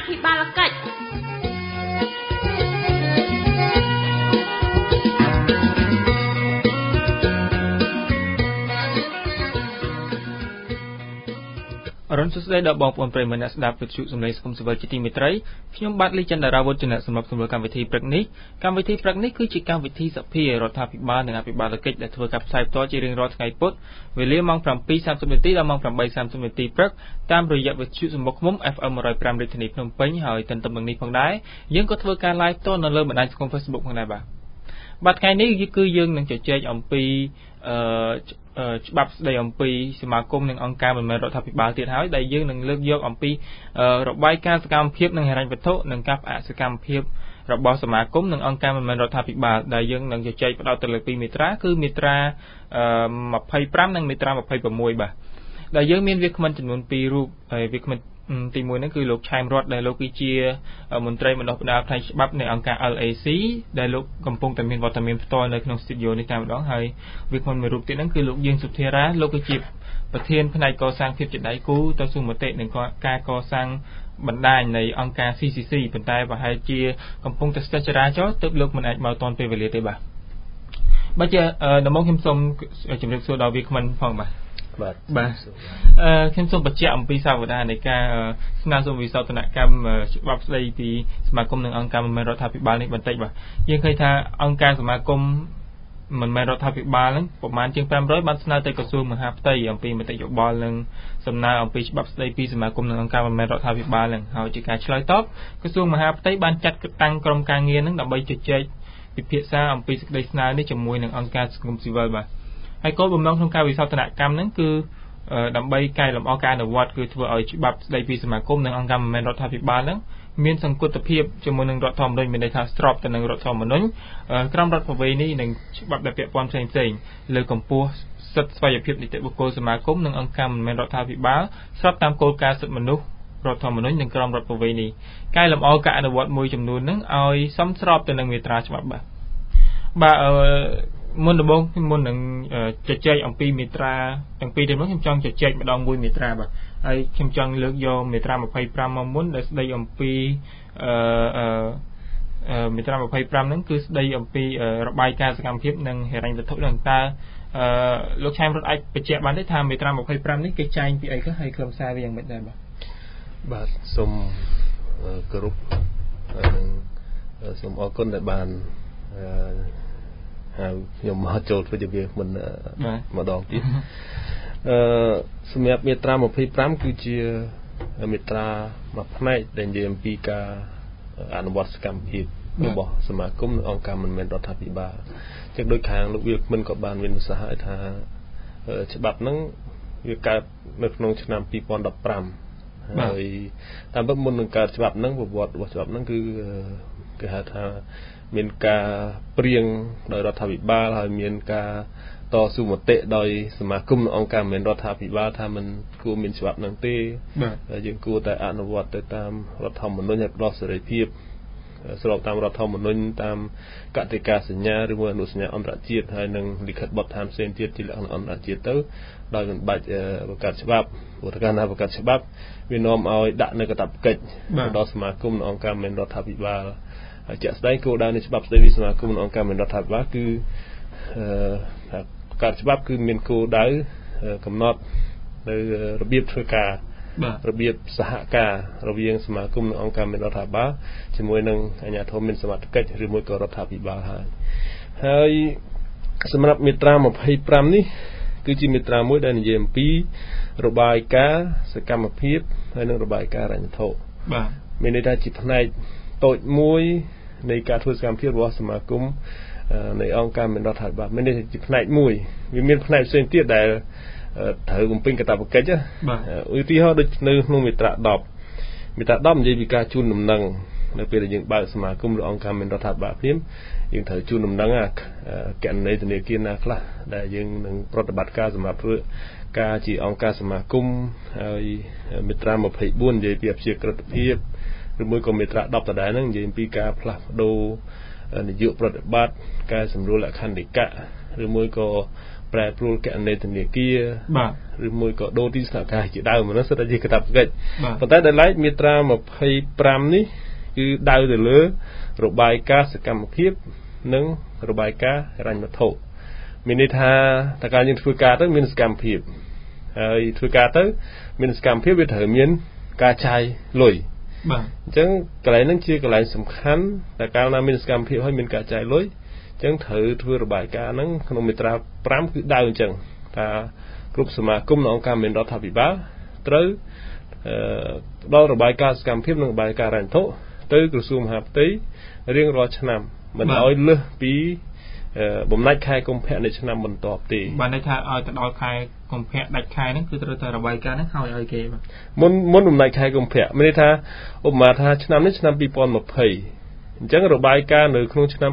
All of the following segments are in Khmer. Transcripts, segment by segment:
ភិបាលកិច្ចអរុនសុស្ដីដល់បងប្អូនប្រិយមិត្តអ្នកស្ដាប់វិទ្យុសំឡេងសង្គមស៊ីវិលជាទីមេត្រីខ្ញុំបាទលីចន្ទរាវុធជាអ្នកសម្របសម្រួលកម្មវិធីព្រឹកនេះគឺជាកម្មវិធីសភារដ្ឋាភិបាលនិងអភិបាលកិច្ចដែលធ្វើការផ្សាយផ្ទាល់ជារៀងរាល់ថ្ងៃពុធវេលាម៉ោង 7:30 នាទីដល់ម៉ោង 8:30 នាទីព្រឹកតាមរយៈវិទ្យុសំបុកឃ្មុំ FM 105 រាជធានីភ្នំពេញហើយទន្ទឹមនឹងនេះផងដែរយើងក៏ធ្វើការ live ផ្ទាល់នៅលើបណ្ដាញសង្គម Facebook ផងដែរបាទថ្ងៃនេះគឺយើងនឹងជជែកអំពីច្បាប់ស្ដីអំពីសមាគមនិងអង្គការមិនមែនរដ្ឋាភិបាលទៀតហើយដែលយើងនឹងលើកយកអំពីរបាយការណ៍សកម្មភាពនិងហិរញ្ញវត្ថុនិងការផ្អាកសកម្មភាពរបស់សមាគមនិងអង្គការមិនមែនរដ្ឋាភិបាលដែលយើងនឹងជជែកផ្ដោតទៅលើពីរមាត្រាគឺមាត្រា25និងមាត្រា26បាទដែលយើងមានវាគ្មិនចំនួន2រូបហើយវាគ្មិនទី1ហ្នឹងគឺលោកឆែមរតដែលលោកគឺជាមន្ត្រីបណ្ដុះបណ្ដាលផ្នែកច្បាប់នៃអង្គការ LAC ដែលលោកកំពុងតែមានវត្តមានផ្ទាល់នៅក្នុង studio នេះតែម្ដងហើយវាគ្មិនមួយរូបទៀតហ្នឹងគឺលោកយើងសុធារាលោកគឺជាប្រធានផ្នែកកសាងភាពជាដៃគូទៅស៊ូមតិនិងការកសាងបណ្ដាញនៃអង្គការ CCC ប៉ុន្តែប្រហែលជាកំពុងតែស្ទះចរាចរណ៍ទើបលោកមិនអាចមកទាន់ពេលវេលាទេបាទជាដំបូងខ្ញុំសូមជម្រាបសួរដល់វាគ្មិនផងបាទខ្ញុំសូមបញ្ជាក់អំពីសាវតានៃការស្នើសុំវិសោធនកម្មច្បាប់ស្ដីពីសមាគមនិងអង្គការមិនមែនរដ្ឋាភិបាលនេះបន្តិចបាទយើងឃើញថាអង្គការសមាគមមិនមែនរដ្ឋាភិបាលហ្នឹងប្រមាណជាង500បានស្នើទៅក្រសួងមហាផ្ទៃអំពីមតិយោបល់និងសំណើអំពីច្បាប់ស្ដីពីសមាគមនិងអង្គការមិនមែនរដ្ឋាភិបាលហ្នឹងហើយជាការឆ្លើយតបក្រសួងមហាផ្ទៃបានចាត់តាំងក្រុមការងារហ្នឹងដើម្បីជជែកពិភាក្សាអំពីសេចក្តីស្នើនេះជាមួយនឹងអង្គការសង្គមស៊ីវិលបាទហើយគោលបំណងក្នុងការវិសោធនកម្មហ្នឹងគឺដើម្បីកែលម្អការអនុវត្តគឺធ្វើឲ្យច្បាប់ស្ដីពីសមាគមនិងអង្គការមិនមែនរដ្ឋាភិបាលហ្នឹងមានសង្កត់ភាពជាមួយនឹងរដ្ឋធម្មនុញ្ញមានន័យថាស្របទៅនឹងរដ្ឋធម្មនុញ្ញក្រមរដ្ឋប្រវេណីនិងច្បាប់ដែលពាក់ព័ន្ធផ្សេងៗលើកម្ពុជាសិទ្ធិស្វ័យភាពនីតិបុគ្គលសមាគមនិងអង្គការមិនមែនរដ្ឋាភិបាលស្របតាមគោលការណ៍សិទ្ធិមនុស្សរដ្ឋធម្មនុញ្ញនិងក្រមរដ្ឋប្រវេណីកែលម្អការអនុវត្តមួយចំនួនហ្នឹងឲ្យសមស្របទៅនឹងមាត្រាច្បាប់បាទមុនដំបូងមុននឹងជជែកអំពីមាត្រាទាំងពីរទាំងនោះខ្ញុំចង់ជជែកម្ដងមួយមាត្រាបាទហើយខ្ញុំចង់លើកយកមាត្រា25មកមុនដែលស្ដីអំពីមាត្រា25ហ្នឹងគឺស្ដីអំពីរបាយការណ៍សកម្មភាពនិងហិរញ្ញវត្ថុនឹងតើលោកឆែមរត់អាចបញ្ជាក់បានទេថាមាត្រា25នេះគេចែងពីអីខ្លះហើយខ្លឹមសារវាយ៉ាងម៉េចដែរបាទសូមគោរពសូមអរគុណដែលបានហើយខ្ញុំមកចូលធ្វើជាវាមិនម្ដងទៀតសម្រាប់មាត្រា25គឺជាមាត្រាមួយផ្នែកដែលនិយាយអំពីការអនុវត្តសកម្មភាពរបស់សមាគមនិងអង្គការមិនមែនរដ្ឋាភិបាលចឹងដូចខាងលោកវាគ្មិនក៏បានមានប្រសាសន៍ឲ្យថាច្បាប់ហ្នឹងវាកើតនៅក្នុងឆ្នាំ2015ហើយតាមពិតមុននឹងកើតច្បាប់ហ្នឹងប្រវត្តិរបស់ច្បាប់ហ្នឹងគឺគេហៅថាមានការព្រៀងដោយរដ្ឋាភិបាលហើយមានការតស៊ូមតិដោយសមាគមនិងអង្គការមិនមែនរដ្ឋាភិបាលថាมันគួរមានច្បាប់ហ្នឹងទេយើងគួរតែអនុវត្តទៅតាមរដ្ឋធម្មនុញ្ញឲ្យផ្ដល់សេរីភាពស្របតាមរដ្ឋធម្មនុញ្ញតាមកតិកាសញ្ញាឬមួយអនុសញ្ញាអន្តរជាតិហើយនឹងលិខិតបទដ្ឋានផ្សេងទៀតជាលក្ខណៈអន្តរជាតិទៅដោយមិនបាច់បង្កើតច្បាប់ព្រោះកាលណាបង្កើតច្បាប់វានាំឲ្យដាក់នៅកាតព្វកិច្ចដល់សមាគមនិងអង្គការមិនមែនរដ្ឋាភិបាលហើយជាក់ស្ដែងគោលដៅនៃច្បាប់ស្ដីពីសមាគមនិងអង្គការមិនមែនរដ្ឋាភិបាលគឺការច្បាប់គឺមានគោលដៅកំណត់នៅរបៀបធ្វើការរបៀបសហការរវាងសមាគមនិងអង្គការមិនមែនរដ្ឋាភិបាលជាមួយនឹងអាជ្ញាធរមានសមត្ថកិច្ចឬមួយក៏រដ្ឋាភិបាលហើយសម្រាប់មាត្រា25នេះគឺជាមាត្រាមួយដែលនិយាយអំពីរបាយការណ៍សកម្មភាពហើយនិងរបាយការណ៍ហិរញ្ញវត្ថុមានន័យថាជាផ្នែកតូចមួយនៃការធ្វើសកម្មភាពរបស់សមាគមនៃអង្គការមិនរដ្ឋាភិបាលមានន័យថាជាផ្នែកមួយវាមានផ្នែកផ្សេងទៀតដែលត្រូវបំពេញកាតព្វកិច្ចឧទាហរណ៍ដូចនៅក្នុងមាត្រា10មាត្រា10និយាយពីការជូនដំណឹងនៅពេលដែលយើងបើកសមាគមឬអង្គការមិនរដ្ឋាភិបាលភ្លាមយើងត្រូវជូនដំណឹងគណនីធនាគារណាខ្លះដែលយើងនឹងប្រតិបត្តិការសម្រាប់ធ្វើការជាអង្គការសមាគមហើយមាត្រា24និយាយពីអព្យាក្រឹតភាពឬមួយក៏មាត្រា10ដដែលហ្នឹងនិយាយពីការផ្លាស់ប្ដូរនយោបាយប្រតិបត្តិការសម្រួលលក្ខន្តិកៈឬមួយក៏ប្រែប្រួលកណន័យធនាគារបាទឬមួយក៏ដូរទីស្នាក់ការជាដើមហ្នឹងសិតតែជាកាតព្វកិច្ចប៉ុន្តែដែលឡែកមាត្រា25នេះគឺដៅទៅលើរបាយការណ៍សកម្មភាពនិងរបាយការណ៍ហិរញ្ញវត្ថុមានន័យថាតើការយើងធ្វើការទៅមានសកម្មភាពហើយធ្វើការទៅមានសកម្មភាពវាត្រូវមានការចាយលុយបាទអញ្ចឹងកន្លែងហ្នឹងជាកន្លែងសំខាន់តែកាលណាមានសកម្មភាពហើយមានការចាយលុយអញ្ចឹងត្រូវធ្វើរបាយការណ៍ហ្នឹងក្នុងមាត្រា5គឺដៅអញ្ចឹងថាគ្រប់សមាគមនិងអង្គការមានរដ្ឋាភិបាលត្រូវផ្ដល់របាយការណ៍សកម្មភាពនិងរបាយការណ៍ហិរញ្ញវត្ថុទៅក្រសួងមហាផ្ទៃរៀងរាល់ឆ្នាំមិនឲ្យលើសពីបំណាច់ខែកុម្ភៈនៃឆ្នាំបន្ទាប់ទេបានន័យថាឲ្យទៅដល់ខែកុម្ភៈដាច់ខែហ្នឹងគឺត្រូវតែរបាយការណ៍ហ្នឹងឲ្យគេបាទមុនបំណាច់ខែកុម្ភៈមានន័យថាឧបមាថាឆ្នាំនេះឆ្នាំ2020អញ្ចឹងរបាយការណ៍នៅក្នុងឆ្នាំ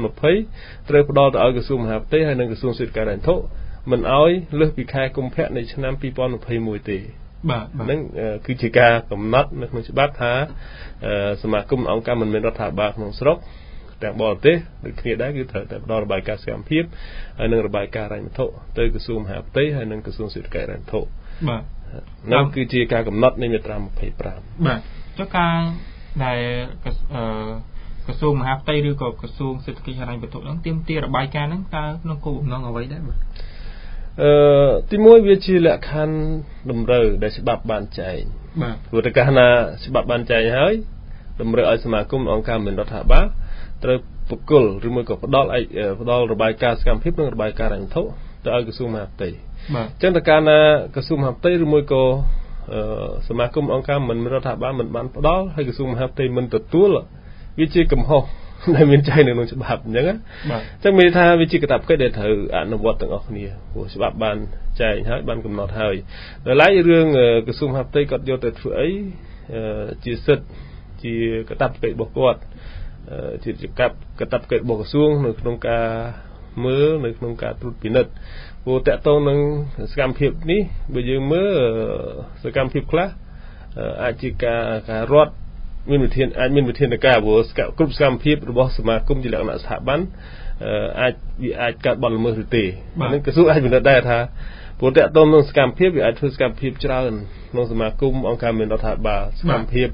2020ត្រូវផ្ដល់ទៅឲ្យក្រសួងមហាផ្ទៃហើយនិងក្រសួងសេដ្ឋកិច្ចហិរញ្ញវត្ថុមិនឲ្យលើសពីខែកុម្ភៈនៃឆ្នាំ2021ទេបាទហ្នឹងគឺជាការកំណត់នៅក្នុងច្បាប់ថាសមាគមអង្គការមិនមែនរដ្ឋាភិបាលក្នុងស្រុកទាំងបរទេសដូចគ្នាដែរគឺត្រូវតែផ្ដល់របាយការណ៍សកម្មភាពហើយនិងរបាយការណ៍ហិរញ្ញវត្ថុទៅក្រសួងមហាផ្ទៃហើយនិងក្រសួងសេដ្ឋកិច្ចហិរញ្ញវត្ថុបាទនោះគឺជាការកំណត់នៃមាត្រា25 បាទចុះការដែលក្រសួងមហាផ្ទៃឬក៏ក្រសួងសេដ្ឋកិច្ចហិរញ្ញវត្ថុហ្នឹងទាមទាររបាយការណ៍ហ្នឹងតើក្នុងគោលបំណងអ្វីដែរបាទទីមួយវាជាលក្ខខណ្ឌតម្រូវដែលច្បាប់បានចែងបាទព្រោះតែកាលណាច្បាប់បានចែងហើយតម្រូវឲ្យសមាគមអង្គការមានរដ្ឋាភិបាលត្រូវបុគ្គលឬមួយក៏ផ្ដល់របាយការណ៍សកម្មភាពនិងរបាយការណ៍ហិរញ្ញវត្ថុទៅឲ្យក្រសួងមហាផ្ទៃបាទអញ្ចឹងតែកាលណាក្រសួងមហាផ្ទៃឬមួយក៏សមាគមអង្គការមិនរដ្ឋាភិបាលមិនបានផ្ដល់ហើយក្រសួងមហាផ្ទៃមិនទទួលវាជាកំហុសដែលមានចែងនៅក្នុងច្បាប់អញ្ចឹងណាបាទអញ្ចឹងមានថាវាជាកាតព្វកិច្ចដែលត្រូវអនុវត្តទាំងអស់គ្នាព្រោះច្បាប់បានចែងហើយបានកំណត់ហើយដល់ឡែករឿងក្រសួងមហាផ្ទៃគាត់យកទៅធ្វើអីជាសិទ្ធិជាកាតព្វកិច្ចរបស់គាត់ជាកាតព្វកិច្ចរបស់ក្រសួងនៅក្នុងការមើលនៅក្នុងការត្រួតពិនិត្យព្រោះតកតងនឹងសកម្មភាពនេះបើយើងមើលសកម្មភាពខ្លះអាចជាការរដ្ឋមានវិធានអាចមានវិធានការព្រោះគ្រប់សកម្មភាពរបស់សមាគមជាលក្ខណៈស្ថាប័នអាចកើតបទល្មើសឬទេនឹងក្រសួងអាចពិនិត្យដែរថាព្រោះតកតងនឹងសកម្មភាពវាអាចធ្វើសកម្មភាពច្រើនក្នុងសមាគមអង្គការមានរដ្ឋាភិបាលសកម្មភាព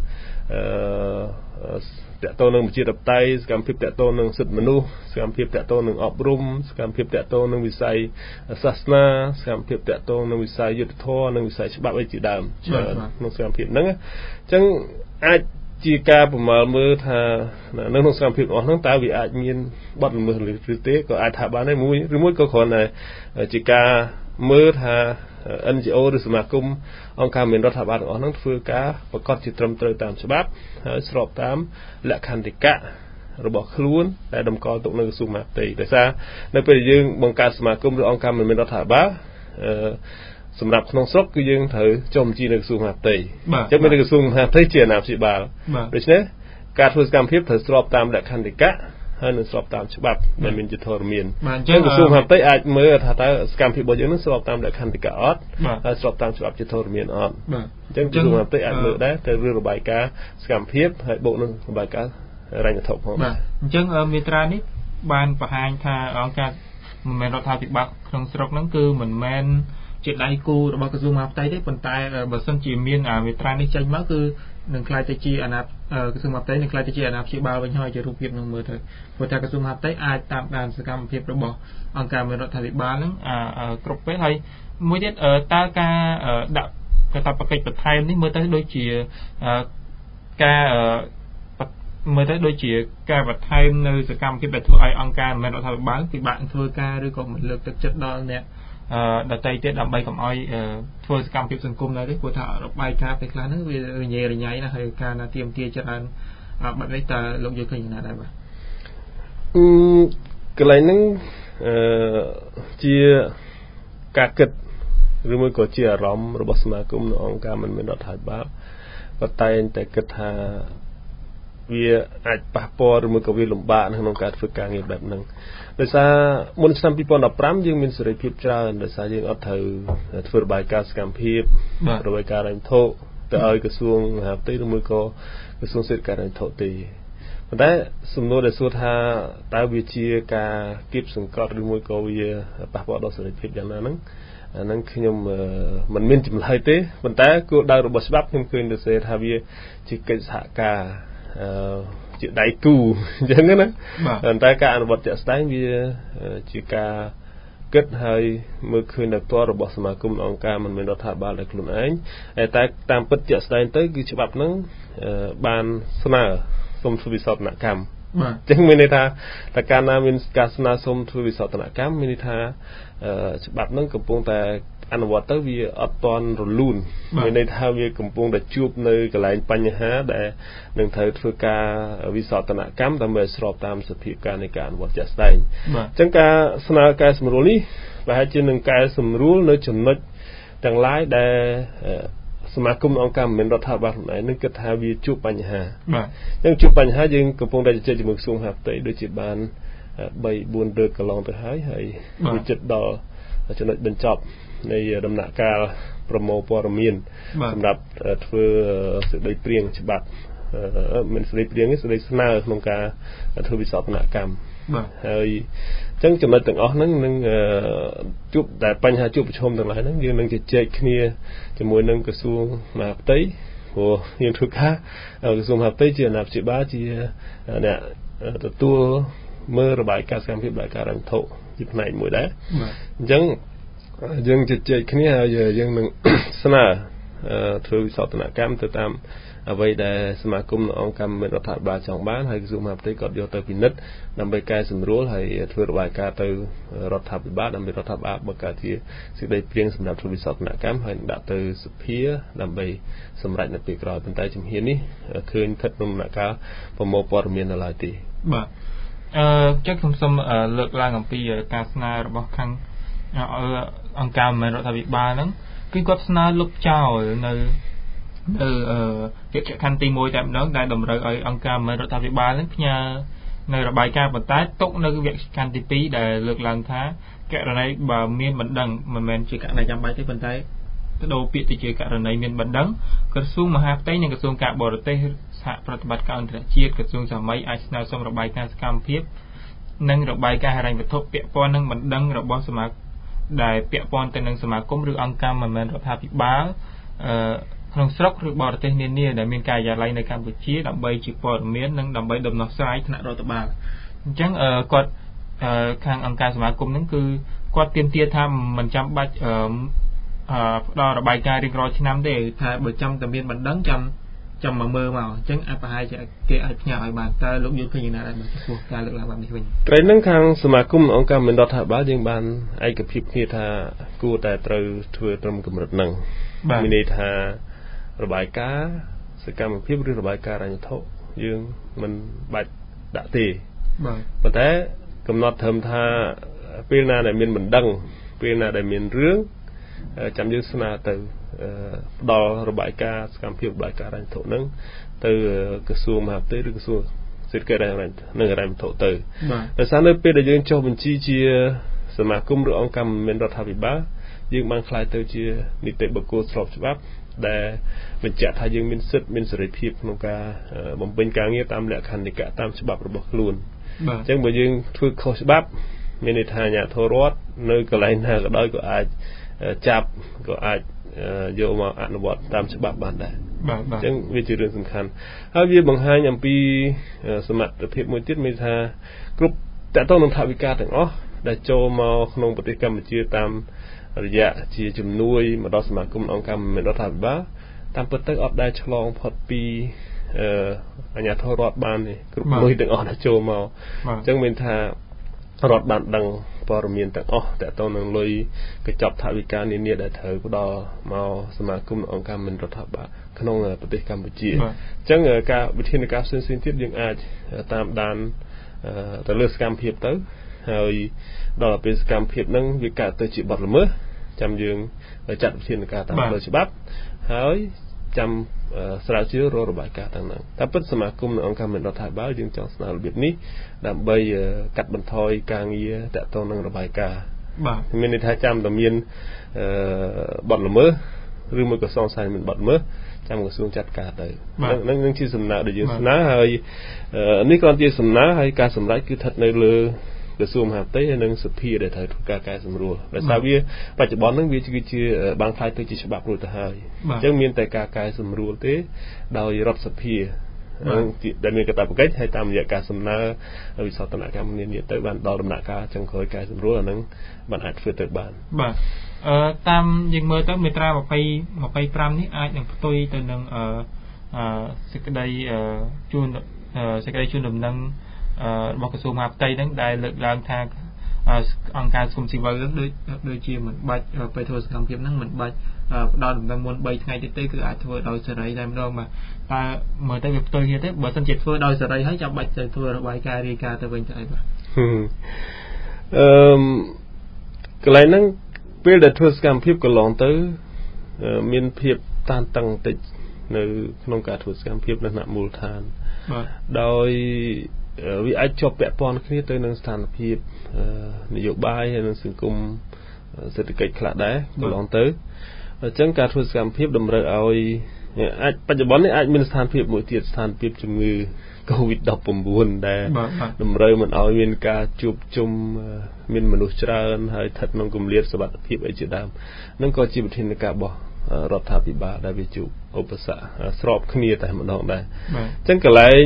តកតងនឹងប្រជាធិបតេយ្យសកម្មភាពតកតងនឹងសិទ្ធិមនុស្សសកម្មភាពតកតងនឹងអប់រំសកម្មភាពតកតងនឹងវិស័យសាសនាសកម្មភាពតកតងនឹងវិស័យយុត្តិធម៌និងវិស័យច្បាប់អីជាដើមក្នុងសកម្មភាពហ្នឹងអញ្ចឹងអាចជាការប្រមាលមើលថានៅក្នុងសកម្មភាពរបស់ហ្នឹងតើវាអាចមានបទល្មើសឬទេក៏អាចថាបានដែរមួយឬមួយក៏គ្រាន់តែជាការមើលថា NGO ឬសមាគមអង្គការមានរដ្ឋាភិបាលទាំងអស់ហ្នឹងធ្វើការប្រកាសជាត្រឹមត្រូវតាមច្បាប់ហើយស្របតាមលក្ខន្តិកៈរបស់ខ្លួនដែលតម្កល់ទុកនៅក្រសួងមហាផ្ទៃដោយសារនៅពេលយើងបង្កើតសមាគមឬអង្គការមិនមែនរដ្ឋាភិបាលសម្រាប់ក្នុងស្រុកគឺយើងត្រូវចុះបញ្ជីនៅក្រសួងមហាផ្ទៃអញ្ចឹងមានក្រសួងមហាផ្ទៃជាអាណាព្យាបាលដូច្នេះការធ្វើសកម្មភាពត្រូវស្របតាមលក្ខន្តិកៈហើយនឹងស្របតាមច្បាប់ដែលមានជាធរមានអញ្ចឹងក្រសួងមហាផ្ទៃអាចមើលថាតើសកម្មភាពរបស់យើងនឹងស្របតាមលក្ខន្តិកៈអត់ហើយស្របតាមច្បាប់ជាធរមានអត់អញ្ចឹងក្រសួងមហាផ្ទៃអាចមើលដែរទៅរឿងរបាយការណ៍សកម្មភាពហើយបូកនឹងរបាយការណ៍ហិរញ្ញវត្ថុផងបាទអញ្ចឹងមាត្រានេះបានបង្ហាញថាអង្គការមិនមែនរដ្ឋាភិបាលក្នុងស្រុកហ្នឹងគឺមិនមែនជាដៃគូរបស់ក្រសួងមហាផ្ទៃទេប៉ុន្តែបើសិនជាមានមាត្រានេះចេញមកគឺនឹងខ្លាយទៅជាអាណាក្រសួងមហាផ្ទៃនឹងខ្លាយទៅជាអាណាព្យាបាលវិញហើយជារូបភាពនឹងមើលទៅព្រោះថាក្រសួងមហាផ្ទៃអាចតាមដានសកម្មភាពរបស់អង្គការមានរដ្ឋាភិបាលហ្នឹងគ្រប់ពេលហើយមួយទៀតតើការដាក់កាតព្វកិច្ចបន្ថែមនេះមើលទៅដូចជាការមើលទៅដូចជាការបន្ថែមនៅសកម្មភាពដែលធ្វើឲ្យអង្គការមិនមែនរដ្ឋាភិបាលពិបាកធ្វើការឬក៏មិនលើកទឹកចិត្តដល់អ្នកដតីទៀតដើម្បីកុំឲ្យធ្វើសកម្មភាពសង្គមនៅទេព្រោះថារបាយការណ៍ពេលខ្លះហ្នឹងវារញ៉េរញ៉ៃណាស់ហើយការណាទាមទារច្រើនបាត់នេះតើលោកយល់ឃើញយ៉ាងណាដែរបាទកន្លែងហ្នឹងជាការគិតឬមួយក៏ជាអារម្មណ៍របស់សមាគមអង្គការមិនមែនរដ្ឋាភិបាលក៏តែងតែគិតថាវាអាចប៉ះពាល់ឬមួយក៏វាលំបាកក្នុងការធ្វើការងារបែបហ្នឹងដោយសារមុនឆ្នាំ2015យើងមានសេរីភាពច្រើនដោយសារយើងអត់ត្រូវធ្វើរបាយការណ៍សកម្មភាពរបាយការណ៍ហិរញ្ញវត្ថុទៅឲ្យក្រសួងមហាផ្ទៃឬមួយក៏ក្រសួងសេដ្ឋកិច្ចហិរញ្ញវត្ថុទេតែសំណួរដែលសួរថាតើវាជាការគៀបសង្កត់ឬមួយក៏វាប៉ះពាល់ដល់សេរីភាពយ៉ាងណាហ្នឹងអាហ្នឹងខ្ញុំមិនមានចម្លើយទេប៉ុន្តែគោលដៅរបស់ច្បាប់ខ្ញុំឃើញទៅសេថាវាជាកិច្ចសហការជាដៃគូអញ្ចឹងណាប៉ុន្តែការអនុវត្តជាក់ស្ដែងវាជាការគិតហើយមើលឃើញដល់ផ្ទាល់របស់សមាគមអង្គការមិនមែនរដ្ឋាភិបាលតែខ្លួនឯងតែតាមពិតជាក់ស្ដែងទៅគឺច្បាប់ហ្នឹងបានស្នើសុំធ្វើវិសោធនកម្មបាទអញ្ចឹងមានន័យថាតើកាលណាមានការស្នើសុំធ្វើវិសោធនកម្មមានន័យថាច្បាប់ហ្នឹងកំពុងតែអនុវត្តទៅវាអត់ទាន់រលូនមានន័យថាវាកំពុងតែជួបនៅកន្លែងបញ្ហាដែលនឹងត្រូវធ្វើការវិសោធនកម្មដើម្បីស្របតាមសភាពការនៃការអនុវត្តជាក់ស្ដែងអញ្ចឹងការស្នើកែសម្រួលនេះប្រហែលជានឹងកែសម្រួលនៅចំណុចទាំងឡាយដែលសមាគមអង្គការមិនមែនរដ្ឋាភិបាលខ្លួនឯងនឹងគិតថាវាជួបបញ្ហាបាទអញ្ចឹងជួបបញ្ហាយើងកំពុងតែជជែកជាមួយក្រសួងមហាផ្ទៃដូចជាបាន 3-4 លើកកន្លងទៅហើយវាចិត្តដល់ចំណុចបញ្ចប់នៃដំណាក់កាលប្រមូលព័ត៌មានសម្រាប់ធ្វើសេចក្តីព្រាងច្បាប់មិនសេចក្តីព្រាងទេសេចក្តីស្នើក្នុងការធ្វើវិសោធនកម្មបាទហើយអញ្ចឹងចំណុចទាំងអស់ហ្នឹងនឹងជួបតែបញ្ហាជួបប្រឈមទាំងឡាយហ្នឹងយើងនឹងជជែកគ្នាជាមួយនឹងក្រសួងមហាផ្ទៃព្រោះយើងធ្វើការក្រសួងមហាផ្ទៃជាអាណាព្យាបាលជាអ្នកទទួលមើលរបាយការណ៍សកម្មភាពរបាយការណ៍រ៉ាំធុជាផ្នែកមួយដែរអញ្ចឹងយើងជជែកគ្នាហើយយើងនឹងស្នើធ្វើវិសោធនកម្មទៅតាមអ្វីដែលសមាគមអង្គការមិនរដ្ឋាភិបាលចង់បានហើយក្រសួងមហាផ្ទៃក៏យកទៅពិនិត្យដើម្បីកែសម្រួលហើយធ្វើរបាយការណ៍ទៅរដ្ឋាភិបាលដើម្បីរដ្ឋាភិបាលបង្កើតជាសេចក្តីព្រាងសម្រាប់ធ្វើវិសោធនកម្មហើយដាក់ទៅសភាដើម្បីសម្រេចនៅពេលក្រោយប៉ុន្តែជំហាននេះឃើញស្ថិតក្នុងដំណាក់កាលប្រមូលព័ត៌មាននៅឡើយទេបាទចឹងខ្ញុំសូមលើកឡើងអំពីការស្នើរបស់ខាងអង្គការមិនរដ្ឋាភិបាលហ្នឹងគឺគាត់ស្នើលុបចោលនៅវិក្កខណ្ឌទី1តែម្ដងដែលតម្រូវឲ្យអង្គការមិនរដ្ឋាភិបាលហ្នឹងផ្ញើនៅរបាយការណ៍ប៉ុន្តែទុកនៅវិក្កខណ្ឌទី2ដែលលើកឡើងថាករណីបើមានបណ្ដឹងមិនមែនជាករណីចាំបាច់ទេប៉ុន្តែបដូរពាក្យទៅជាករណីមានបណ្ដឹងក្រសួងមហាផ្ទៃនិងក្រសួងការបរទេសសហប្រតិបត្តិការអន្តរជាតិក្រសួងសាមីអាចស្នើសុំរបាយការណ៍សកម្មភាពនិងរបាយការណ៍ហិរញ្ញវត្ថុពាក់ព័ន្ធនឹងបណ្ដឹងរបស់សមាគមដែលពាក់ព័ន្ធទៅនឹងសមាគមឬអង្គការមិនមែនរដ្ឋាភិបាលក្នុងស្រុកឬបរទេសនានាដែលមានការិយាល័យនៅកម្ពុជាដើម្បីជាព័ត៌មាននិងដើម្បីដំណោះស្រាយថ្នាក់រដ្ឋបាលអញ្ចឹងគាត់ខាងអង្គការសមាគមហ្នឹងគឺគាត់ទាមទារថាមិនចាំបាច់ផ្ដល់របាយការណ៍រៀងរាល់ឆ្នាំទេថាបើចាំតែមានបណ្ដឹងចាំមកមើលមកអញ្ចឹងអាចប្រហែលជាគេអាចផ្ញើឲ្យបានតើលោកយល់ឃើញយ៉ាងណាដែរបើចំពោះការលើកឡើងបែបនេះវិញត្រីនឹងខាងសមាគមអង្គការមិនរដ្ឋាភិបាលយើងបានឯកភាពគ្នាថាគួរតែត្រូវធ្វើត្រឹមកម្រិតហ្នឹងមានន័យថារបាយការណ៍សកម្មភាពឬរបាយការណ៍រញ្ញវត្ថុយើងមិនបាច់ដាក់ទេបាទប៉ុន្តែកំណត់ត្រឹមថាពេលណាដែលមានបណ្ដឹងពេលណាដែលមានរឿងចាំយើងស្នើទៅផ្ដល់របាយការណ៍សកម្មភាពរបាយការណ៍រញ្ញវត្ថុហ្នឹងទៅក្រសួងមហាផ្ទៃឬក្រសួងសេដ្ឋកិច្ចនិងហិរញ្ញវត្ថុទៅដោយសារនៅពេលដែលយើងចុះបញ្ជីជាសមាគមឬអង្គការមិនមែនរដ្ឋាភិបាលយើងបានខ្លាយទៅជានីតិបុគ្គលស្របច្បាប់ដែលបញ្ជាក់ថាយើងមានសិទ្ធិមានសេរីភាពក្នុងការបំពេញការងារតាមលក្ខន្តិកៈតាមច្បាប់របស់ខ្លួនអញ្ចឹងបើយើងធ្វើខុសច្បាប់មានន័យថាអាជ្ញាធររដ្ឋនៅកន្លែងណាក៏ដោយក៏អាចចាប់ក៏អាចយកមកអនុវត្តតាមច្បាប់បានដែរអញ្ចឹងវាជារឿងសំខាន់ហើយវាបង្ហាញអំពីសមត្ថភាពមួយទៀតមានថាគ្រប់តកតងនឹងថវិកាទាំងអស់ដែលចូលមកក្នុងប្រទេសកម្ពុជាតាមរយៈជាជំនួយមកដល់សមាគមអង្គការមិនមែនរដ្ឋាភិបាលតាមពិតទៅអត់ដែលឆ្លងផុតពីអាជ្ញាធររដ្ឋបានទេគ្រប់លុយទាំងអស់ដែលចូលមកអញ្ចឹងមានថារដ្ឋបានដឹងព័ត៌មានទាំងអស់តកតងនឹងលុយកញ្ចប់ថវិកានានាដែលត្រូវផ្ដល់មកសមាគមអង្គការមិនរដ្ឋាភិបាលក្នុងប្រទេសកម្ពុជាអញ្ចឹងការវិធានការផ្សេងៗទៀតយើងអាចតាមដានទៅលើសកម្មភាពទៅហើយដល់ពេលសកម្មភាពហ្នឹងវាកើតទៅជាបទល្មើសចាំយើងចាត់វិធានការតាមផ្លូវច្បាប់ហើយចាំស្រាវជ្រាវរបាយការណ៍ទាំងហ្នឹងតែពិតសមាគមនិងអង្គការមិនរដ្ឋាភិបាលយើងចង់ស្នើរបៀបនេះដើម្បីកាត់បន្ថយការងារតាក់ទងនឹងរបាយការណ៍បាទមានន័យថាចាំតែមានបទល្មើសឬមួយក៏សង្ស័យមានបទល្មើសចាំក្រសួងចាត់ការទៅនឹងជាសំណើដែលយើងស្នើហើយនេះគ្រាន់ជាសំណើហើយការសម្រេចគឺស្ថិតនៅលើក្រសួងមហាផ្ទៃហើយនិងសភាដែលត្រូវធ្វើការកែសម្រួលដោយសារវាបច្ចុប្បន្នហ្នឹងវាគឺជាបានខ្លាយទៅជាច្បាប់រួចទៅហើយអញ្ចឹងមានតែការកែសម្រួលទេដោយរដ្ឋសភាដែលមានកាតព្វកិច្ចហើយតាមរយៈការសំណើវិសោធនកម្មនានាទៅបានដល់ដំណាក់កាលចុងក្រោយកែសម្រួលអាហ្នឹងបានអាចធ្វើទៅបានបាទតាមយើងមើលទៅមាត្រា25នេះអាចនឹងផ្ទុយទៅនឹងសេចក្តីជូនដំណឹងរបស់ក្រសួងមហាផ្ទៃហ្នឹងដែលលើកឡើងថាអង្គការសង្គមស៊ីវិលហ្នឹងដូចជាមិនបាច់ពេលធ្វើសកម្មភាពហ្នឹងមិនបាច់ផ្ដល់ដំណឹងមុន3ថ្ងៃទៀតទេគឺអាចធ្វើដោយសេរីតែម្ដងបាទតើមើលទៅវាផ្ទុយគ្នាទេបើមិនជាធ្វើដោយសេរីហើយចាំបាច់ទៅធ្វើរបាយការណ៍រាយការណ៍ទៅវិញទៅអីបាទកន្លែងហ្នឹងពេលដែលធ្វើសកម្មភាពកន្លងទៅមានភាពតានតឹងបន្តិចនៅក្នុងការធ្វើសកម្មភាពនៅថ្នាក់មូលដ្ឋានដោយវាអាចជាប់ពាក់ព័ន្ធគ្នាទៅនឹងស្ថានភាពនយោបាយហើយនិងសង្គមសេដ្ឋកិច្ចខ្លះដែរកន្លងទៅអញ្ចឹងការធ្វើសកម្មភាពតម្រូវឲ្យអាចបច្ចុប្បន្ននេះអាចមានស្ថានភាពមួយទៀតស្ថានភាពជំងឺ COVID-19 ដែលតម្រូវមិនឲ្យមានការជួបជុំមានមនុស្សច្រើនហើយស្ថិតក្នុងគម្លាតសុវត្ថិភាពអីជាដើមនឹងក៏ជាវិធានការរបស់រដ្ឋាភិបាលដែលវាជួបឧបសគ្គស្របគ្នាតែម្ដងដែរអញ្ចឹងកន្លែង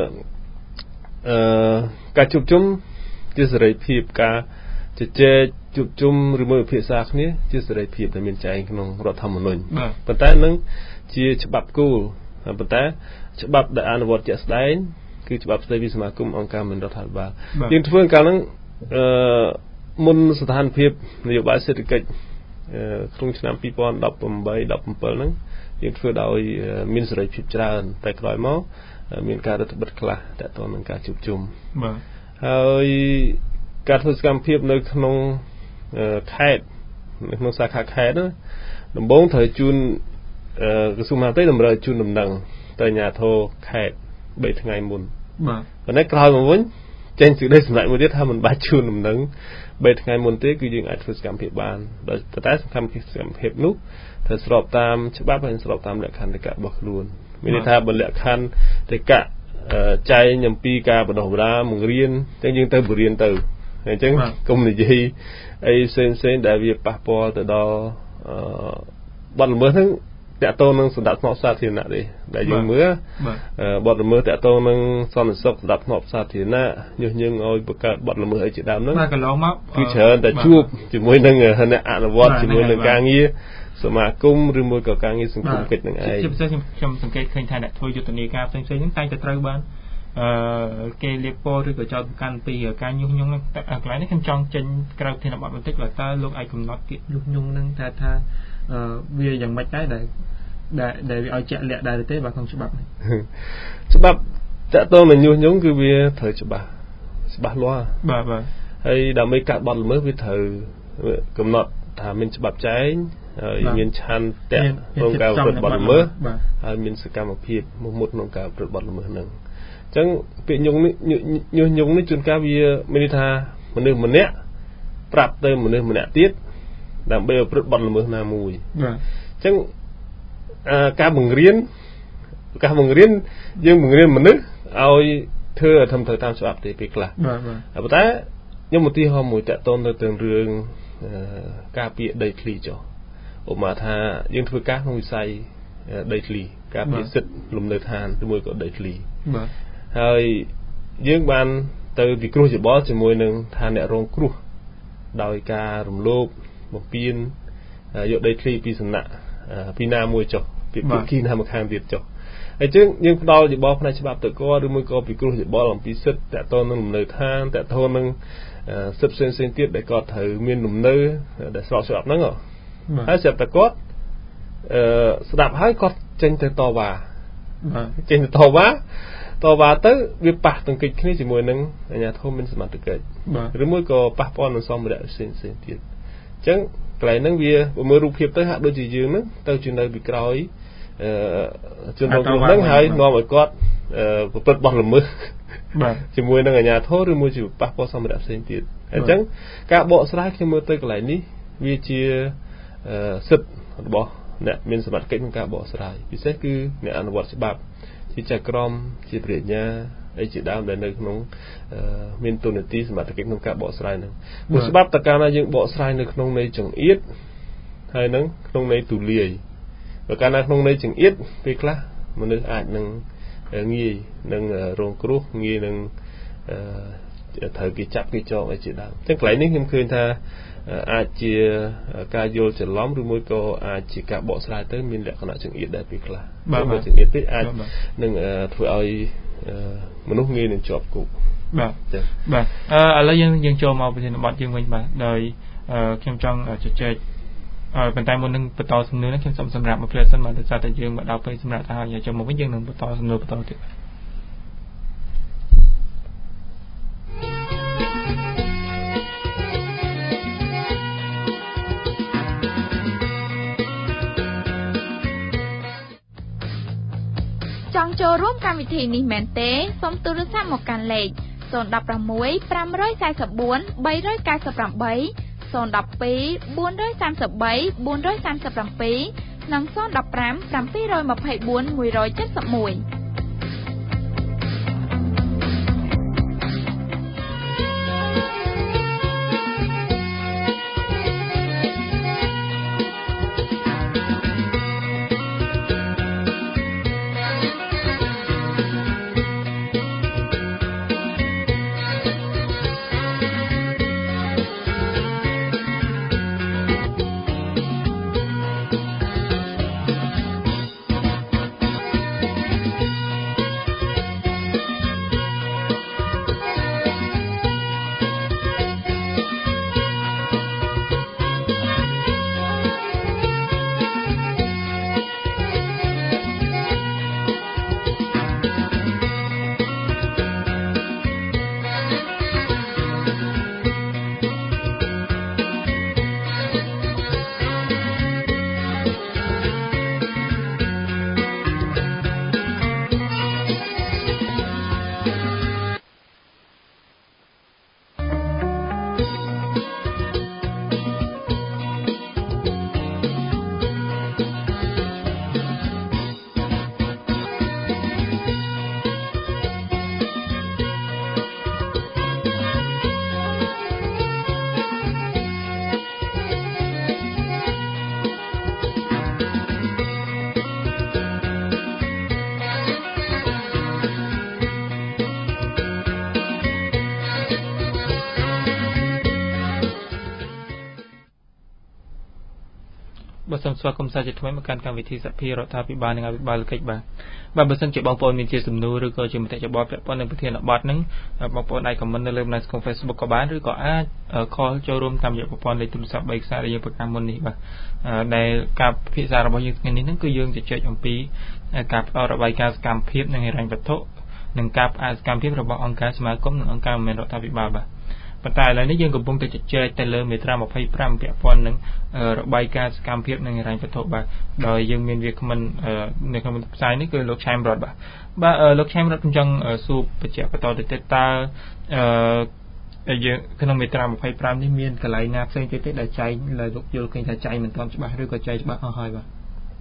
ការជួបជុំជាសេរីភាពការជជែកជួបជុំឬមួយពិភាក្សាគ្នាជាសេរីភាពដែលមានចែងក្នុងរដ្ឋធម្មនុញ្ញប៉ុន្តែនឹងជាច្បាប់គោលប៉ុន្តែច្បាប់ដែលអនុវត្តជាក់ស្ដែងគឺច្បាប់ស្ដីពីសមាគមអង្គការមិនរដ្ឋាភិបាលយើងធ្វើកាលហ្នឹងមុនស្ថានភាពនយោបាយសេដ្ឋកិច្ចក្នុងឆ្នាំ2018-17ហ្នឹងយើងធ្វើដោយមានសេរីភាពច្រើនតែក្រោយមកមានការរដ្ឋបិទខ្លះតទៅនឹងការជួបជុំបាទហើយការធ្វើសកម្មភាពនៅក្នុងខេត្តនៅក្នុងសាខាខេត្តដំបូងត្រូវជូនក្រសួងមហាផ្ទៃតម្រូវជូនដំណឹងទៅអាជ្ញាធរខេត្ត3ថ្ងៃមុនបាទប៉ុន្តែក្រោយមកវិញចេញសេចក្តីសម្រេចមួយទៀតថាមិនបាច់ជូនដំណឹង3ថ្ងៃមុនទេគឺយើងអាចធ្វើសកម្មភាពបានដោយតែសកម្មភាពនោះត្រូវស្របតាមច្បាប់ហើយស្របតាមលក្ខខណ្ឌតិកៈរបស់ខ្លួនមានន័យថាបើលក្ខខណ្ឌតិកៈចែងអំពីការបណ្ដុះបណ្ដាលបង្រៀនអញ្ចឹងយើងទៅបរៀនទៅអញ្ចឹងកុំនិយាយអីផ្សេងដែលវាប៉ះពាល់ទៅដល់បទល្មើសហ្នឹងតាក់ទងនឹងសណ្ដាប់ធ្នាប់សាធារណៈទេដែលយើងមើលបទល្មើសតាក់ទងនឹងសន្តិសុខសណ្ដាប់ធ្នាប់សាធារណៈញុះញង់ឲ្យបង្កើតបទល្មើសអីជាដើមហ្នឹងកន្លងមកគឺច្រើនតែជួបជាមួយនឹងអ្នកអនុវត្តជាមួយនឹងការងារសមាគមឬមួយក៏ការងារសង្គមកិច្ចនឹងឯងជាពិសេសខ្ញុំសង្កេតឃើញថាអ្នកធ្វើយុទ្ធនាការផ្សេងៗហ្នឹងតែងតែត្រូវបានគេលៀបពណ៌ឬក៏ចោទប្រកាន់ពីការញុះញង់ហ្នឹងកន្លែងនេះខ្ញុំចង់ចេញក្រៅប្រធានបទបន្តិចបើតើលោកអាចកំណត់ពាក្យញុះញង់ហ្នឹងថាវាយ៉ាងម៉េចដែរដែលវាឲ្យជាក់លាក់ដែរទេបាទក្នុងច្បាប់នេះច្បាប់តាក់ទងនឹងញុះញង់គឺវាត្រូវច្បាស់លាស់បាទហើយដើម្បីកាត់បទល្មើសវាត្រូវកំណត់ថាមានច្បាប់ចែងហើយមានឆន្ទៈក្នុងការប្រព្រឹត្តបទល្មើសហើយមានសកម្មភាពមុតក្នុងការប្រព្រឹត្តបទល្មើសហ្នឹងអញ្ចឹងពាក្យញុះញង់នេះជួនកាលវាមានន័យថាមនុស្សម្នាក់ប្រាប់ទៅមនុស្សម្នាក់ទៀតដើម្បីប្រព្រឹត្តបទល្មើសណាមួយបាទអញ្ចឹងការបង្រៀនយើងបង្រៀនមនុស្សឲ្យធ្វើឲ្យធ្វើតាមច្បាប់ទេពេលខ្លះបាទប៉ុន្តែខ្ញុំឧទាហរណ៍មួយតាក់ទងទៅនឹងរឿងការពារដីធ្លីចុះឧបមាថាយើងធ្វើការក្នុងវិស័យដីធ្លីការពារសិទ្ធិលំនៅឋានឬមួយក៏ដីធ្លីបាទហើយយើងបានទៅពិគ្រោះយោបល់ជាមួយនឹងឋានៈរងគ្រោះដោយការរំលោភបំពានយកដីធ្លីពីសំណាក់ពីណាមួយចុះពីភាគីណាមួយខាងទៀតចុះហើយយើងផ្ដល់យោបល់ផ្នែកច្បាប់ទៅគាត់ឬមួយក៏ពិគ្រោះយោបល់អំពីសិទ្ធិតទៅនឹងលំនៅឋានតទៅនឹងសិទ្ធិផ្សេងទៀតដែលគាត់ត្រូវមានលំនៅដែលស្របច្បាប់ហ្នឹងហើយស្រាប់តែគាត់ស្ដាប់ហើយគាត់ចេញទៅតវ៉ាទៅវាប៉ះទង្គិចគ្នាជាមួយនឹងអាជ្ញាធរមានសមត្ថកិច្ចឬមួយក៏ប៉ះពាល់នឹងសម្ភារៈផ្សេងទៀតអញ្ចឹងកន្លែងហ្នឹងវាមើលរូបភាពទៅហាក់ដូចជាយើងហ្នឹងទៅជានៅពីក្រោយជនរងគ្រោះហ្នឹងហើយនាំឲ្យគាត់ប្រព្រឹត្តបទល្មើសជាមួយនឹងអាជ្ញាធរឬមួយជាប៉ះពាល់សម្ភារៈផ្សេងទៀតអញ្ចឹងការបកស្រាយខ្ញុំមើលទៅកន្លែងនេះវាជាសិទ្ធិរបស់អ្នកមានសមត្ថកិច្ចក្នុងការបកស្រាយពិសេសគឺអ្នកអនុវត្តច្បាប់ជាចៅក្រមជាព្រះញ្ញាអីជាដើមដែលនៅក្នុងមានទូនាទីសមត្ថកិច្ចក្នុងការបកស្រាយហ្នឹងព្រោះច្បាប់តើកាលណាយើងបកស្រាយនៅក្នុងន័យចង្អៀតហើយនឹងក្នុងន័យទូលាយបើកាលណាក្នុងន័យចង្អៀតពេលខ្លះមនុស្សអាចនឹងងាយនឹងរងគ្រោះងាយនឹងត្រូវគេចាប់គេចងអីជាដើមអញ្ចឹងកន្លែងនេះខ្ញុំឃើញថាអាចជាការយល់ច្រឡំឬមួយក៏អាចជាការបកស្រាយទៅមានលក្ខណៈចង្អៀតដែរពេលខ្លះបើចង្អៀតពេកអាចនឹងធ្វើឲ្យមនុស្សងាយនឹងជាប់គុកបាទបាទឥឡូវយើងចូលមកប្រធានបទយើងវិញបាទដោយខ្ញុំចង់ជជែកប៉ុន្តែមុននឹងបន្តសំណួរនេះខ្ញុំសូមសម្រាប់មកព្រះសិនមកដោយសារតែយើងមកដល់ពេលសម្រាប់ទៅហើយចូលមកវិញយើងនឹងបន្តសំណួរបន្តទៀតចង់ចូលរួមកម្មវិធីនេះមែនទេសូមទូរស័ព្ទមកកាន់លេខ016 544 398 012 433 437 និង015 724 171បាទសូមស្វាគមន៍សាជាថ្មីមកកាន់កម្មវិធីសភារដ្ឋាភិបាលនិងអភិបាលកិច្ចបាទបើសិនជាបងប្អូនមានជាសំណួរឬក៏ជាមតិយោបល់ពាក់ព័ន្ធនឹងប្រធានបទហ្នឹងបងប្អូនអាចខមមិននៅលើបណ្ដាញសង្គម Facebook ក៏បានឬក៏អាច call ចូលរួមតាមរយៈប្រព័ន្ធលេខទូរស័ព្ទ3ខ្សែដែលយើងប្រកាសមុននេះបាទដែលការពិភាក្សារបស់យើងថ្ងៃនេះហ្នឹងគឺយើងជជែកអំពីការផ្តល់របាយការណ៍សកម្មភាពនិងហិរញ្ញវត្ថុនិងការផ្អាកសកម្មភាពរបស់អង្គការសមាគមនិងអង្គការមិនមែនរដ្ឋាភិបាលបាទប៉ុន្តែឥឡូវនេះយើងកំពុងតែជជែកទៅលើមាត្រា25ពាក់ព័ន្ធនឹងរបាយការណ៍សកម្មភាពនិងហិរញ្ញវត្ថុបាទដោយយើងមានវាគ្មិននៅក្នុងផ្សាយនេះគឺលោកឆែមរតបាទលោកឆែមរតខ្ញុំចង់សួរបញ្ជាក់បន្តទៅទៀតតើយើងក្នុងមាត្រា25នេះមានកន្លែងណាផ្សេងទៀតទេដែលចែងដែលលោកយល់ឃើញថាចែងមិនទាន់ច្បាស់ឬក៏ចែងច្បាស់អស់ហើយបាទ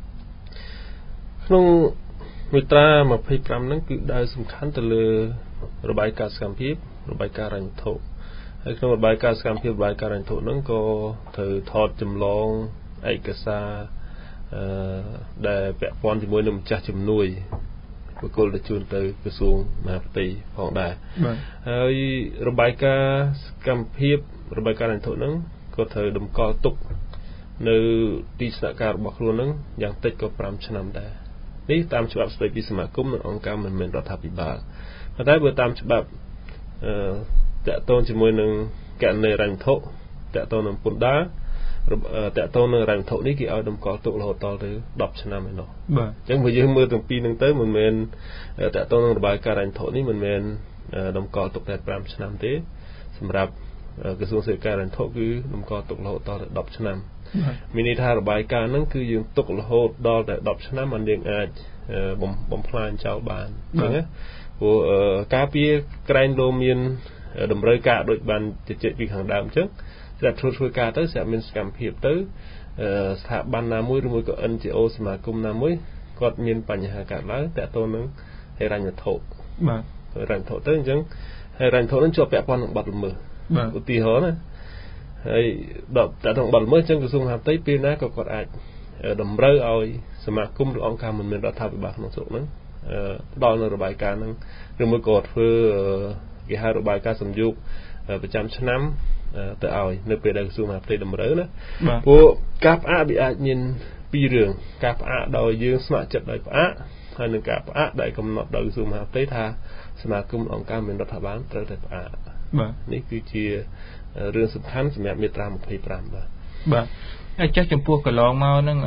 ក្នុងមាត្រា25ហ្នឹងគឺដើរសំខាន់ទៅលើរបាយការណ៍សកម្មភាពរបាយការណ៍ហិរញ្ញវត្ថុហើយក្នុងរបាយការណ៍សកម្មភាពរបាយការណ៍ហិរញ្ញវត្ថុហ្នឹងក៏ត្រូវថតចម្លងឯកសារដែលពាក់ព័ន្ធជាមួយនឹងម្ចាស់ជំនួយបុគ្គលទៅជូនទៅក្រសួងមហាផ្ទៃផងដែរហើយរបាយការណ៍សកម្មភាពរបាយការណ៍ហិរញ្ញវត្ថុហ្នឹងក៏ត្រូវតម្កល់ទុកនៅទីស្នាក់ការរបស់ខ្លួនហ្នឹងយ៉ាងតិចក៏5ឆ្នាំដែរនេះតាមច្បាប់ស្តីពីសមាគមនិងអង្គការមិនមែនរដ្ឋាភិបាលប៉ុន្តែបើតាមច្បាប់តាក់ទងជាមួយនឹងកណន័យហិរញ្ញវត្ថុតាក់ទងនឹងពន្ធដារតាក់ទងនឹងហិរញ្ញវត្ថុនេះគេឲ្យតម្កល់ទុករហូតដល់ទៅ10ឆ្នាំឯណោះបាទអញ្ចឹងបើយើងមើលទាំងពីរហ្នឹងទៅមិនមែនតាក់ទងនឹងរបាយការណ៍ហិរញ្ញវត្ថុនេះមិនមែនតម្កល់ទុកតែ5ឆ្នាំទេសម្រាប់ក្រសួងសេដ្ឋកិច្ចហិរញ្ញវត្ថុគឺតម្កល់ទុករហូតដល់ទៅ10ឆ្នាំមានន័យថារបាយការណ៍ហ្នឹងគឺយើងទុករហូតដល់តែ10ឆ្នាំមិនយើងអាចបំផ្លាញចោលបានអញ្ចឹងណាព្រោះការពារក្រែងលោមានតម្រូវការដូចបានជជែកពីខាងដើមអញ្ចឹងស្រាប់ធ្វើការទៅស្រាប់មានសកម្មភាពទៅស្ថាប័នណាមួយឬមួយក៏ NGO សមាគមណាមួយគាត់មានបញ្ហាកើតឡើងតាក់ទងនឹងហិរញ្ញវត្ថុបាទហិរញ្ញវត្ថុទៅអញ្ចឹងហិរញ្ញវត្ថុនឹងជាប់ពាក់ព័ន្ធនឹងបទល្មើសឧទាហរណ៍ណាហើយដល់តាក់ទងបទល្មើសអញ្ចឹងក្រសួងមហាផ្ទៃពេលណាក៏គាត់អាចតម្រូវឲ្យសមាគមឬអង្គការមិនមែនរដ្ឋាភិបាលក្នុងស្រុកហ្នឹងផ្ដល់នៅរបាយការណ៍ហ្នឹងឬមួយក៏ធ្វើគេហៅរបាយការណ៍សំយោគប្រចាំឆ្នាំទៅឲ្យនៅពេលដែលក្រសួងមហាផ្ទៃតម្រូវណាព្រោះការផ្អាកវាអាចមានពីររឿងការផ្អាកដោយយើងស្ម័គ្រចិត្តដោយផ្អាកហើយនឹងការផ្អាកដែលកំណត់ដោយក្រសួងមហាផ្ទៃថាសមាគមអង្គការមិនរដ្ឋាភិបាលត្រូវតែផ្អាកបាទនេះគឺជារឿងសំខាន់សម្រាប់មាត្រា25 បាទហើយចុះចំពោះកន្លងមកហ្នឹង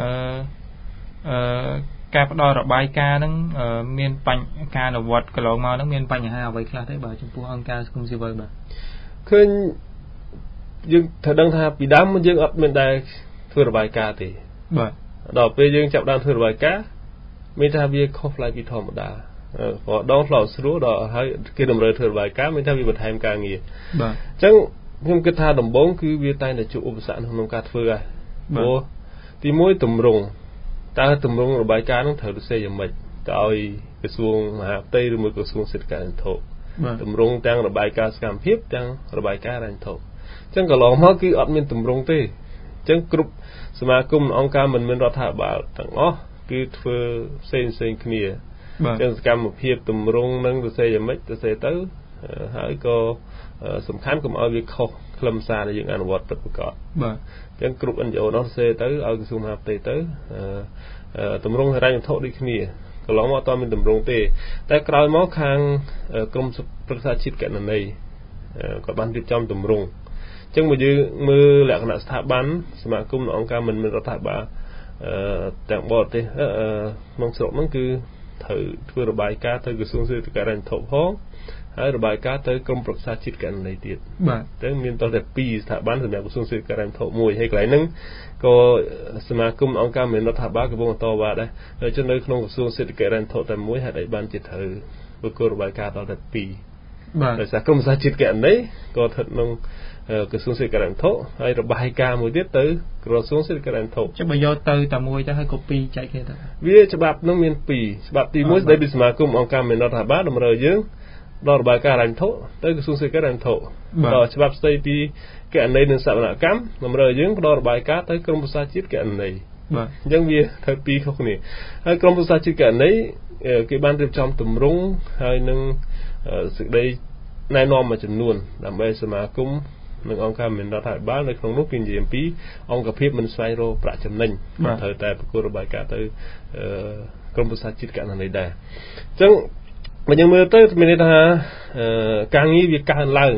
ការផ្ដល់របាយការណ៍ហ្នឹងមានការអនុវត្តកន្លងមកហ្នឹងមានបញ្ហាអ្វីខ្លះទេបាទចំពោះអង្គការសង្គមស៊ីវិលបាទឃើញយើងត្រូវដឹងថាពីដើមយើងអត់មានដែលធ្វើរបាយការណ៍ទេបាទដល់ពេលយើងចាប់ដើមធ្វើរបាយការណ៍មានថាវាខុសប្លែកពីធម្មតាព្រោះដងផ្លោកស្រួលដល់ហើយគេតម្រូវធ្វើរបាយការណ៍មានថាវាបន្ថែមការងារបាទអញ្ចឹងខ្ញុំគិតថាដំបូងគឺវាតែងតែជួបឧបសគ្គក្នុងការធ្វើហើយព្រោះទី1តម្រង់តើតម្រង់របាយការណ៍នោះត្រូវទៅសេយ៉ាងម៉េចទៅឲ្យក្រសួងមហាផ្ទៃឬមួយក្រសួងសេដ្ឋកិច្ចនិងធុតម្រង់ទាំងរបាយការណ៍សកម្មភាពទាំងរបាយការណ៍រញ្ញធុអញ្ចឹងកន្លងមកគឺអត់មានតម្រង់ទេអញ្ចឹងគ្រប់សមាគមអង្គការមិនមែនរដ្ឋាភិបាលទាំងអស់គឺធ្វើផ្សេងគ្នាចឹងសកម្មភាពតម្រង់នឹងទៅសេយ៉ាងម៉េចទៅសេទៅហើយក៏សំខាន់កុំឲ្យវាខុសខ្លឹមសារដែលយើងអនុវត្តពិតប្រាកដបាទចឹងគ្រប់ NGO នោះសេទៅឲ្យក្រសួងមហាផ្ទៃទៅតម្រង់ហិរញ្ញវត្ថុដូចគ្នាកន្លងមកអត់មានតម្រង់ទេតែក្រោយមកខាងក្រមប្រឹក្សាជាតិកណន័យក៏បានរៀបចំតម្រង់ចឹងមកយើងមើលលក្ខណៈស្ថាប័នសមាគមអង្គការមិនមែនរដ្ឋាភិបាលទាំងបរទេសក្នុងស្រុកហ្នឹងគឺត្រូវធ្វើរបាយការណ៍ទៅក្រសួងសេដ្ឋកិច្ចរញ្ញធុផងហើយរបាយការណ៍ទៅក្រមប្រឹក្សាជាតិកណន័យទៀតបាទតែមានតតែ2ស្ថាប័នសម្រាប់ក្រសួងសេដ្ឋកិច្ចរញ្ញធុមួយហើយកន្លែងហ្នឹងក៏សមាគមអង្គការមិនរដ្ឋាភិបាលកំពុងតវ៉ាដែរហើយនៅក្នុងក្រសួងសេដ្ឋកិច្ចរញ្ញធុតែមួយហេតុអីបានជាត្រូវប្រគល់របាយការណ៍ដល់តែ2 បាទដោយសារក្រមប្រឹក្សាជាតិកណន័យក៏ស្ថិតក្នុងក្រសួងសេដ្ឋកិច្ចរញ្ញធុហើយរបាយការណ៍មួយទៀតទៅក្រសួងសេដ្ឋកិច្ចរញ្ញធុចាំបើយកទៅតែមួយទៅហើយកូពីចែកគ្នាទៅវាច្បាប់នោះមាន2ច្បាប់ទី1ស្ដីពីសមាគមអង្គការមិនរដ្ឋាភិបាលតម្រូវយើងដល់របាយការណ៍រញ្ញធុទៅក្រសួងសេដ្ឋកិច្ចរញ្ញធុដល់ច្បាប់ស្ដីពីគណនេយ្យនិងសវនកម្មតម្រូវយើងផ្ដល់របាយការណ៍ទៅក្រមប្រឹក្សាជាតិគណនេយ្យបាទអញ្ចឹងវាត្រូវ2ខុសគ្នាហើយក្រមប្រឹក្សាជាតិគណនេយ្យគេបានរៀបចំទម្រង់ហើយនឹងសេចក្តីណែនាំមួយចំនួនដើម្បីសមាគមនិងអង្គការមិនរដ្ឋាភិបាលនៅក្នុងនោះគេនិយាយអំពីអង្គភាពមិនស្វែងរកប្រាក់ចំណេញត្រូវតែប្រគល់របាយការណ៍ទៅក្រមប្រឹក្សាជាតិគណនេយ្យដែរអញ្ចឹងបើយើងមើលទៅមានន័យថាការងារវាកើនឡើង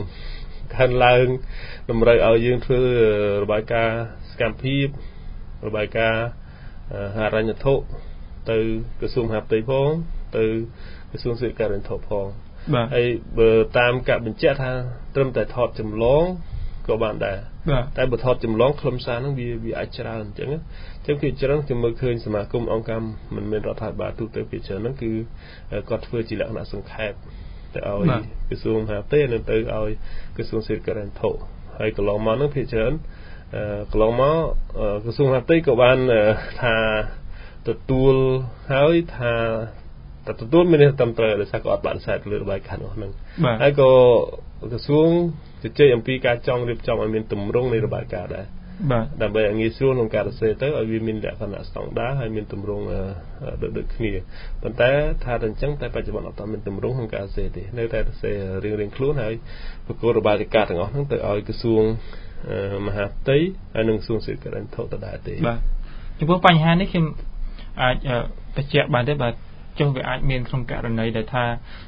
តម្រូវឲ្យយើងធ្វើរបាយការណ៍សកម្មភាពរបាយការណ៍ហិរញ្ញវត្ថុទៅក្រសួងមហាផ្ទៃផងទៅក្រសួងសេដ្ឋកិច្ចរញ្ញធុផងហើយបើតាមការបញ្ជាក់ថាត្រឹមតែថតចម្លងក៏បានដែរតែបើថតចម្លងខ្លឹមសារហ្នឹងវាអាចច្រើនអញ្ចឹងភាគច្រើនខ្ញុំមើលឃើញសមាគមអង្គការមិនមែនរដ្ឋាភិបាលទូទៅភាគច្រើនហ្នឹងគឺគាត់ធ្វើជាលក្ខណៈសង្ខេបទៅឲ្យក្រសួងមហាផ្ទៃនិងទៅឲ្យក្រសួងសេដ្ឋកិច្ចរញ្ញធុហើយកន្លងមកហ្នឹងភាគច្រើនកន្លងមកក្រសួងមហាផ្ទៃក៏បានថាទទួលហើយថាទទួលមានត្រឹមត្រូវដោយសារក៏អត់បានខ្សែទៅលើរបាយការណ៍នោះហ្នឹងហើយក៏ក្រសួងជជែកអំពីការចង់រៀបចំឲ្យមានទម្រង់នៃរបាយការណ៍ដែរបាទដើម្បីឲ្យងាយស្រួលក្នុងការសរសេរទៅឲ្យវាមានលក្ខណៈស្តង់ដារហើយមានទម្រង់ដូចគ្នាប៉ុន្តែថាតែអញ្ចឹងតែបច្ចុប្បន្នអត់មានទម្រង់ក្នុងការសរសេរទេនៅតែសរសេររៀងៗខ្លួនហើយប្រគល់របាយការណ៍ទាំងអស់ហ្នឹងទៅឲ្យក្រសួងមហាផ្ទៃហើយនិងក្រសួងសេដ្ឋកិច្ចរញ្ញធុដដែលទេបាទចំពោះបញ្ហានេះខ្ញុំអាចបញ្ជាក់បានទេបាទចុះវាអាចមានក្នុងករណីដែលថា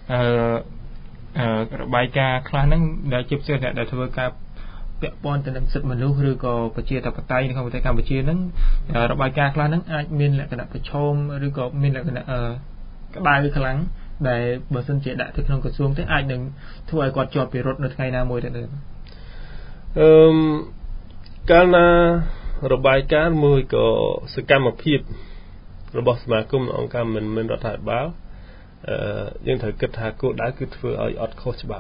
របាយការណ៍ខ្លះហ្នឹងដែលជាផ្សេងដែលធ្វើការពាក់ព័ន្ធទៅនឹងសិទ្ធិមនុស្សឬក៏ប្រជាធិបតេយ្យនៅក្នុងប្រទេសកម្ពុជាហ្នឹងរបាយការណ៍ខ្លះហ្នឹងអាចមានលក្ខណៈប្រឈមឬក៏មានលក្ខណៈក្តៅខ្លាំងដែលបើសិនជាដាក់ទៅក្នុងក្រសួងទៅអាចនឹងធ្វើឲ្យគាត់ជាប់ពិរុទ្ធនៅថ្ងៃណាមួយទៅកាលណារបាយការណ៍មួយក៏សកម្មភាពរបស់សមាគមអង្គការមិនមែនរដ្ឋាភិបាលយើងត្រូវគិតថាគោលដៅគឺធ្វើឲ្យអត់ខុសច្បាប់ទេ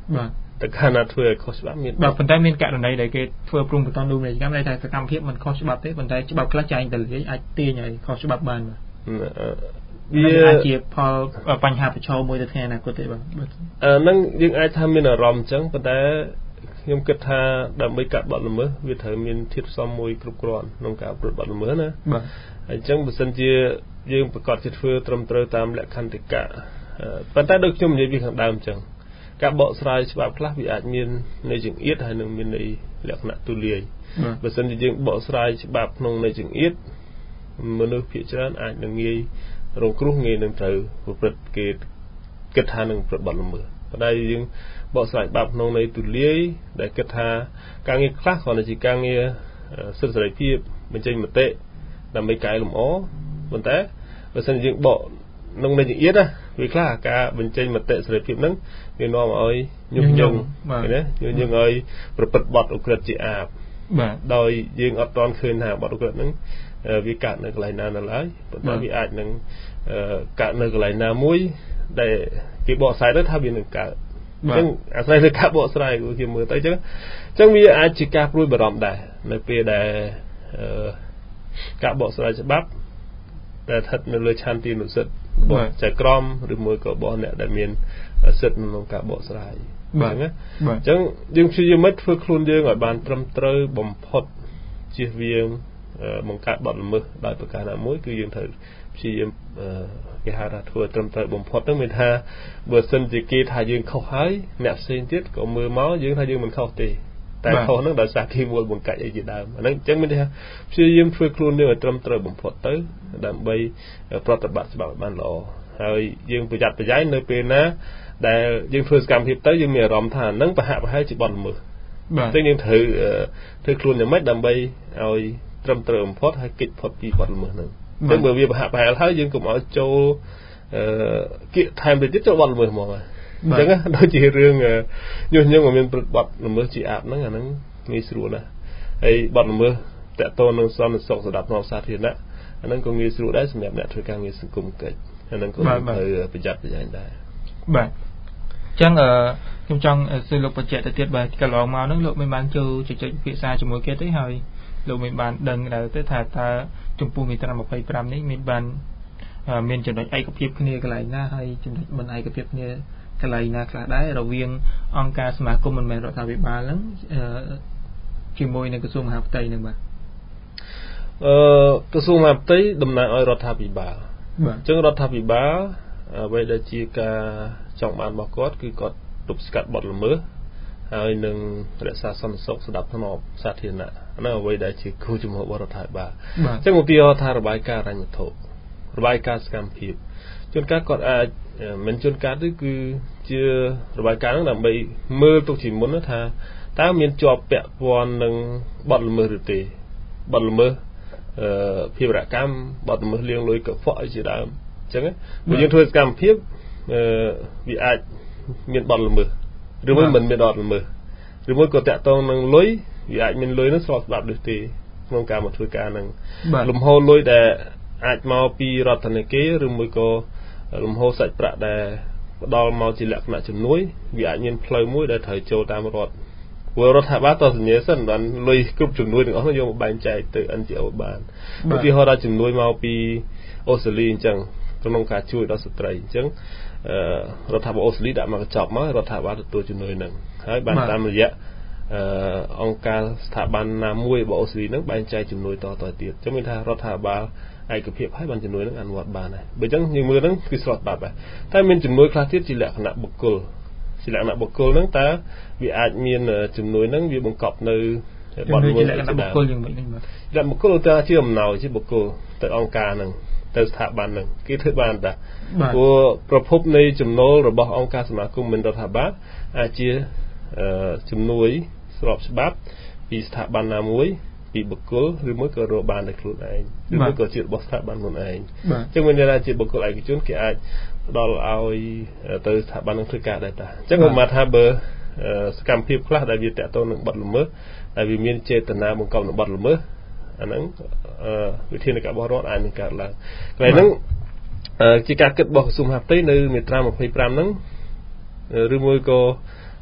តែខាណាធ្វើឲ្យខុសច្បាប់មានបាទប៉ុន្តែមានករណីដែលគេធ្វើព្រំប្រទានរូបនីយកម្មដែលថាសកម្មភាពមិនខុសច្បាប់ទេប៉ុន្តែច្បាប់ខ្លះចែងទៅលាយអាចទាញឲ្យខុសច្បាប់បានបាទវាអាចជាផលបញ្ហាប្រឈមមួយទៅថ្ងៃអនាគតទេបាទហ្នឹងយើងអាចថាមានអារម្មណ៍អញ្ចឹងប៉ុន្តែខ្ញុំគិតថាដើម្បីកាត់បទល្មើសវាត្រូវមានធាតុផ្សំមួយគ្រប់គ្រាន់ក្នុងការប្រព្រឹត្តបទល្មើសណាបាទអញ្ចឹងបើសិនជាយើងប្រកាសជាធ្វើត្រឹមត្រូវតាមលក្ខន្តិកៈប៉ុន្តែដូចខ្ញុំនិយាយពីខាងដើមអញ្ចឹងការបកស្រាយច្បាប់ខ្លះវាអាចមានន័យចង្អៀតហើយនឹងមានន័យលក្ខណៈទូលាយបើសិនជាយើងបកស្រាយច្បាប់ក្នុងន័យចង្អៀតមនុស្សភាគច្រើនអាចនឹងងាយរងគ្រោះងាយនឹងត្រូវប្រព្រឹត្តគេគិតថានឹងប្រព្រឹត្តបទល្មើសប៉ុន្តែយើងបកស្រាយច្បាប់ក្នុងន័យទូលាយដែលគិតថាការងារខ្លះគ្រាន់តែជាការងារសិទ្ធិសេរីភាពបញ្ចេញមតិដើម្បីកែលម្អប៉ុន្តែបើសិនជាយើងបកក្នុងន័យចង្អៀតណាវាខ្លះការបញ្ចេញមតិសេរីភាពហ្នឹងវានាំឲ្យញុះញង់ឃើញទេញុះញង់ឲ្យប្រព្រឹត្តបទឧក្រិដ្ឋជាអាបបាទដោយយើងអត់ទាន់ឃើញថាបទឧក្រិដ្ឋហ្នឹងវាកើតនៅកន្លែងណានៅឡើយប៉ុន្តែវាអាចនឹងកើតនៅកន្លែងណាមួយដែលគេបកស្រាយទៅថាវានឹងកើតអញ្ចឹងអាស្រ័យលើការបកស្រាយគេមើលទៅអញ្ចឹងវាអាចជាការព្រួយបារម្ភដែរនៅពេលដែលការបកស្រាយច្បាប់ដែលស្ថិតនៅលើឆន្ទានុសិទ្ធិរបស់ចៅក្រមឬមួយក៏របស់អ្នកដែលមានសិទ្ធិក្នុងការបកស្រាយបាទអញ្ចឹងយើងព្យាយាមធ្វើខ្លួនយើងឲ្យបានត្រឹមត្រូវបំផុតជៀសវាងបង្កើតបទល្មើសដោយប្រការណាមួយគឺយើងត្រូវព្យាយាមគេហៅថាធ្វើត្រឹមត្រូវបំផុតហ្នឹងមានថាបើសិនជាគេថាយើងខុសហើយអ្នកផ្សេងទៀតក៏មើលមកយើងថាយើងមិនខុសទេតែខុសហ្នឹងដោយសារគេមួលបង្កាច់អីជាដើមអាហ្នឹងអញ្ចឹងមានថាព្យាយាមធ្វើខ្លួនយើងឲ្យត្រឹមត្រូវបំផុតទៅដើម្បីប្រតិបត្តិច្បាប់ឲ្យបានល្អហើយយើងប្រយ័ត្នប្រយែងនៅពេលណាដែលយើងធ្វើសកម្មភាពទៅយើងមានអារម្មណ៍ថាហ្នឹងប្រហាក់ប្រហែលជាបទល្មើសបាទអញ្ចឹងយើងត្រូវធ្វើខ្លួនយ៉ាងម៉េចដើម្បីឲ្យត្រឹមត្រូវបំផុតហើយគេចផុតពីបទល្មើសហ្នឹងអញ្ចឹងបើវាប្រហាក់ប្រហែលហើយយើងកុំឲ្យចូលគៀកថែមទៅទៀតចូលបទល្មើសហ្មងអញ្ចឹងដូចជារឿងញុះញង់ឲ្យមានប្រតិបត្តិល្មើសជាអាបហ្នឹងអាហ្នឹងងាយស្រួលណាស់ហើយបទល្មើសតកតងនឹងសន្តិសុខសម្រាប់សាធារណៈអាហ្នឹងក៏ងាយស្រួលដែរសម្រាប់អ្នកធ្វើការងារសង្គមកិច្ចអាហ្នឹងក៏ត្រូវប្រយ័ត្នប្រយែងដែរបាទអញ្ចឹងខ្ញុំចង់សួរលោកបញ្ជាក់ទៅទៀតបាទកន្លងមកហ្នឹងលោកមិនបានចូលជជែកពិភាក្សាជាមួយគេទេហើយលោកមិនបានដឹងដែរទេថាតើចំពោះមាត្រា25នេះមានចំណុចឯកភាពគ្នាកន្លែងណាហើយចំណុចមិនឯកភាពគ្នាកន្លែងណាខ្លះដែររវាងអង្គការសមាគមមិនមែនរដ្ឋាភិបាលហ្នឹងជាមួយនឹងក្រសួងមហាផ្ទៃហ្នឹងបាទក្រសួងមហាផ្ទៃតំណាងឲ្យរដ្ឋាភិបាលបាទអញ្ចឹងរដ្ឋាភិបាលអ្វីដែលជាការចង់បានរបស់គាត់គឺគាត់ទប់ស្កាត់បទល្មើសហើយនឹងរក្សាសន្តិសុខស្ដាប់ធ្នាប់សាធារណៈហ្នឹងអ្វីដែលជាគោលជំហររបស់រដ្ឋាភិបាលអញ្ចឹងឧទាហរណ៍ថារបាយការណ៍រញ្ញវត្ថុរបាយការណ៍សកម្មភាពជួនកាលគាត់អាចមិនជួនកាលទេគឺជារបាយការណ៍ហ្នឹងដើម្បីមើលទុកជាមុនថាតើមានជាប់ពាក់ព័ន្ធនឹងបទល្មើសឬទេបទល្មើសភាវរកម្មបទល្មើសលាងលុយកខ្វក់អីជាដើមអញ្ចឹងបើយើងធ្វើសកម្មភាពវាអាចមានបទល្មើសឬមួយមិនមានបទល្មើសឬមួយក៏តាក់ទងនឹងលុយវាអាចមានលុយនោះស្របច្បាប់ឬទេក្នុងការមកធ្វើការហ្នឹងលំហូរលុយដែលអាចមកពីរដ្ឋាភិបាលឬមួយក៏លំហូរសាច់ប្រាក់ដែលផ្ដល់មកជាលក្ខណៈជំនួយវាអាចមានផ្លូវមួយដែលត្រូវចូលតាមរដ្ឋព្រោះរដ្ឋាភិបាលតសញ្ញាសិនបានលុយគ្រប់ជំនួយទាំងអស់នោះយកមកបែងចែកទៅ NGO បានឧទាហរណ៍ថាជំនួយមកពីអូស្ត្រាលីអញ្ចឹងក្នុងការជួយដល់ស្ត្រីអញ្ចឹងរដ្ឋាភិបាលអូស្ត្រាលីដាក់មកកញ្ចប់មករដ្ឋាភិបាលទទួលជំនួយហ្នឹងហើយបានតាមរយៈអង្គការស្ថាប័នណាមួយរបស់អូស្ត្រាលីហ្នឹងបែងចែកជំនួយតទៅទៀតអញ្ចឹងមានថារដ្ឋាភិបាលឯកភាពហើយបានជំនួយហ្នឹងអនុវត្តបានហើយបើអញ្ចឹងយើងមើលហ្នឹងគឺស្របច្បាប់ដែរតែមានជំនួយខ្លះទៀតជាលក្ខណៈបុគ្គលហ្នឹងតើវាអាចមានជំនួយហ្នឹងវាបង្កប់នៅបទល្មើសលក្ខណៈបុគ្គលយ៉ាងម៉េចហ្នឹងបាទលក្ខណៈបុគ្គលទៅជាអំណោយជាបុគ្គលទៅអង្គការហ្នឹងទៅស្ថាប័នហ្នឹងគេធ្វើបានតាព្រោះប្រភពនៃចំណូលរបស់អង្គការសមាគមមិនរដ្ឋាភិបាលអាចជាជំនួយស្របច្បាប់ពីស្ថាប័នណាមួយពីបុគ្គលឬមួយក៏រកបានដោយខ្លួនឯងឬមួយក៏ជារបស់ស្ថាប័នខ្លួនឯងអញ្ចឹងមានន័យថាជាបុគ្គលឯកជនគេអាចផ្ដល់ឲ្យទៅស្ថាប័ននឹងធ្វើការដែរតាអញ្ចឹងខ្ញុំថាបើសកម្មភាពខ្លះដែលវាតកតងនឹងបទល្មើសដែលវាមានចេតនាបង្កប់នឹងបទល្មើសអាហ្នឹងវិធានការបោះរដ្ឋអាចនឹងកើតឡើងកន្លែងហ្នឹងជាការគិតរបស់ក្រសួងមហាផ្ទៃនៅមាត្រា25ហ្នឹងឬមួយក៏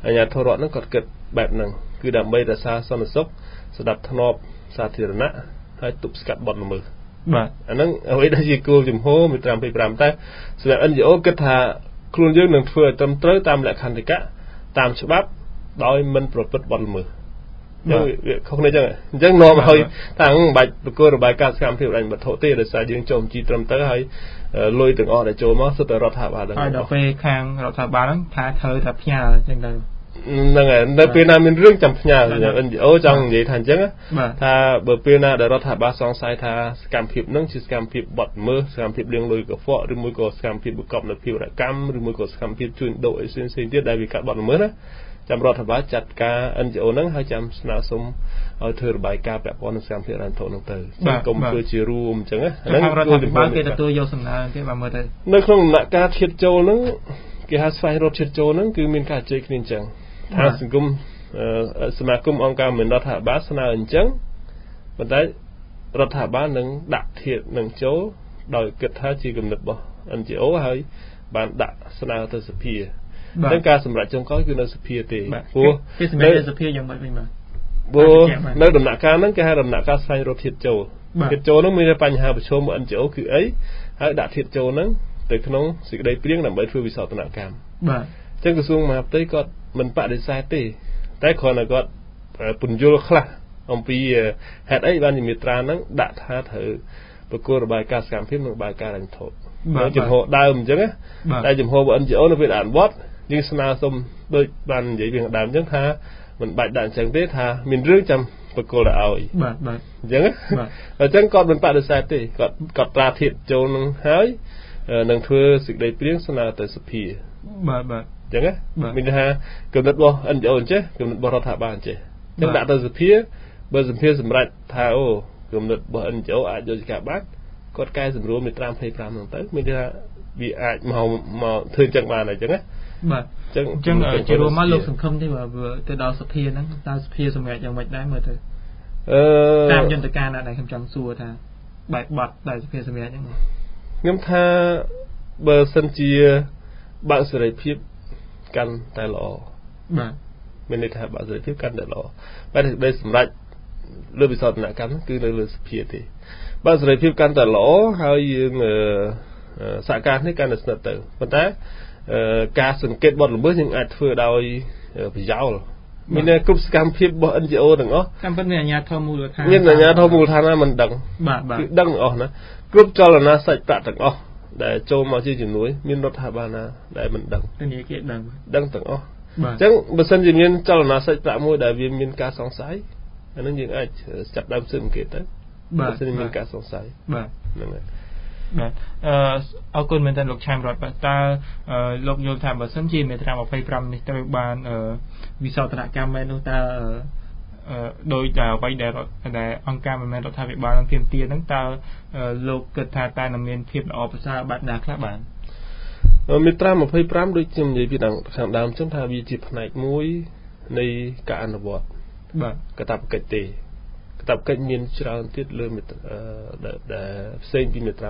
អាញាធររដ្ឋហ្នឹងគាត់គិតបែបហ្នឹងគឺដើម្បីរក្សាសន្តិសុខស្ដាប់ធ្នាប់សាធារណៈហើយទប់ស្កាត់បទល្មើសបាទអាហ្នឹងអ្វីដែលជាគោលជំហរមេត្រា25តែសម្រាប់ NGO គិតថាខ្លួនយើងនឹងធ្វើឲ្យត្រឹមត្រូវតាមលក្ខន្តិកៈតាមច្បាប់ដោយមិនប្រព្រឹត្តបទល្មើសយើងខុសគ្នាអញ្ចឹងនាំឲ្យថាមិនបាច់ប្រគល់របាយការណ៍សកម្មភាពអញ្ញវត្ថុទេដោយសារយើងចុះបញ្ជីត្រឹមត្រូវហើយលុយទាំងអស់ដែលចូលមកសុទ្ធតែរដ្ឋាភិបាលដឹងហើយដល់ពេលខាងរដ្ឋាភិបាលហ្នឹងថាត្រូវតែផ្ញើអញ្ចឹងទៅហ្នឹងហើយនៅពេលណាមានរឿងចាំផ្ញើ NGO ចង់និយាយថាអញ្ចឹងថាបើពេលណាដែលរដ្ឋាភិបាលសង្ស័យថាសកម្មភាពហ្នឹងជាសកម្មភាពបទល្មើសសកម្មភាពលាងលុយកខ្វក់ឬមួយក៏សកម្មភាពបង្កប់នៅភាពរកម្មឬមួយក៏សកម្មភាពជួញដូរអីផ្សេងៗទៀតដែលវាកាត់បទល្មើសណាចាំរដ្ឋាភិបាលចាត់ការ NGO ហ្នឹងហើយចាំស្នើសុំឲ្យធ្វើរបាយការណ៍ពាក់ព័ន្ធនឹងសកម្មភាពរ៉ាន់ថូហ្នឹងទៅកុំធ្វើជារួមអញ្ចឹងហ្នឹងរដ្ឋាភិបាលគេទទួលយកសំណើគេបើមើលទៅនៅក្នុងដំណាក់កាលឈាតចូលហ្នឹងគេហៅស្វែងរកឈាតចូលហ្នឹងគឺមានការជ័យគ្នាអញ្ចឹងថាសង្គមសមាគមអង្គការមិនរដ្ឋាភិបាលស្នើអញ្ចឹងប៉ុន្តែរដ្ឋាភិបាលនឹងដាក់ធាតុនឹងចូលដោយគិតថាជាគំនិតរបស់ NGO ហើយបានដាក់ស្នើទៅសភាតែការសម្រេចចុងក្រោយគឺនៅសភាទេព្រោះគេសម្រេចនៅសភាយ៉ាងម៉េចវិញបាទព្រោះនៅដំណាក់កាលហ្នឹងគេហៅដំណាក់កាលស្វែងរកធាតុចូលធាតុចូលហ្នឹងមានបញ្ហាប្រឈមរបស់ NGO គឺអីហើយដាក់ធាតុចូលហ្នឹងទៅក្នុងសេចក្តីព្រាងដើម្បីធ្វើវិសោធនកម្មបាទអញ្ចឹងក្រសួងមហាផ្ទៃគាត់មិនបដិសេធទេតែគ្រាន់តែគាត់ពន្យល់ខ្លះអំពីហេតុអីបានជាមាត្រាហ្នឹងដាក់ថាត្រូវប្រគល់របាយការណ៍សកម្មភាពនិងរបាយការណ៍រញ្ញធុនៅចំហដើមអញ្ចឹងតែចំហរបស់ NGO នៅពេលអានបទយើងស្នើសុំដូចបាននិយាយពីដើមអញ្ចឹងថាមិនបាច់ដាក់អញ្ចឹងទេថាមានរឿងចាំប្រគល់ទៅឲ្យបាទអញ្ចឹងអញ្ចឹងគាត់មិនបដិសេធទេគាត់ត្រាធាតុចូលនឹងហើយនឹងធ្វើសេចក្តីព្រាងស្នើទៅសភាបាទអញ្ចឹងមានថាគំនិតរបស់ NGO អញ្ចេះគំនិតរបស់រដ្ឋាភិបាលអញ្ចេះអញ្ចឹងដាក់ទៅសភាបើសភាសម្រេចថាអូគំនិតរបស់ NGO អាចយកជាការបាត់គាត់កែសម្រួលមេត្រា25ហ្នឹងទៅមានថាវាអាចមកធ្វើអញ្ចឹងបានអញ្ចឹងណាបាទអញ្ចឹងជារួមមកលោកសង្ឃឹមទេបើទៅដល់សភាហ្នឹងតើសភាសម្រេចយ៉ាងម៉េចដែរមើលទៅតាមយន្តការណាដែលខ្ញុំចង់សួរថាបែបបាត់ដែលសភាសម្រេចហ្នឹងខ្ញុំថាបើសិនជាបើសេរីភាពកាន់តែល្អបាទមានន័យថាបើសេរីភាពកាន់តែល្អបែរតែសម្រេចលើវិសោធនកម្មគឺនៅលើសភាទេបើសេរីភាពកាន់តែល្អហើយយើងសហការនេះកាន់តែស្និទ្ធទៅប៉ុន្តែការសង្កេតបទល្មើសយើងអាចធ្វើដោយប្រយោលមានគ្រប់សកម្មភាពរបស់ NGO ទាំងអស់តាមពិតមានអាជ្ញាធរមូលដ្ឋានមានអាជ្ញាធរមូលដ្ឋានណាមិនដឹងគឺដឹងអស់ណាគ្រប់ចលនាសាច់ប្រាក់ទាំងអស់ដែលចូលមកជាជំនួយមានរដ្ឋាភិបាលណាដែលមិនដឹងធនាគារដឹងទាំងអស់អញ្ចឹងបើសិនជាមានចលនាសាច់ប្រាក់មួយដែលវាមានការសង្ស័យអានឹងយើងអាចចាប់ដើមស៊ើបអង្កេតទៅបើសិនជាមានការសង្ស័យបាទហ្នឹងហើយបាទអរគុណមែនតើលោកឆាមរដ្ឋបាទតើលោកយល់ថាបើសិនជាមេត្រា25នេះត្រូវបានវិសោធនកម្មមែននោះតើដោយតែអ្វីដែលអង្គការមិនមែនរដ្ឋាភិបាលនឹងទាមទារហ្នឹងតើលោកគិតថាតែនឹងមានភាពល្អប្រសើរបែបណាខ្លះបាទមេត្រា25ដូចខ្ញុំនិយាយពីខាងដើមចឹងថាវាជាផ្នែកមួយនៃការអនុវត្តបាទកាតព្វកិច្ចទេកាតព្វកិច្ចមានច្រើនទៀតលើដែលផ្សេងពីមេត្រា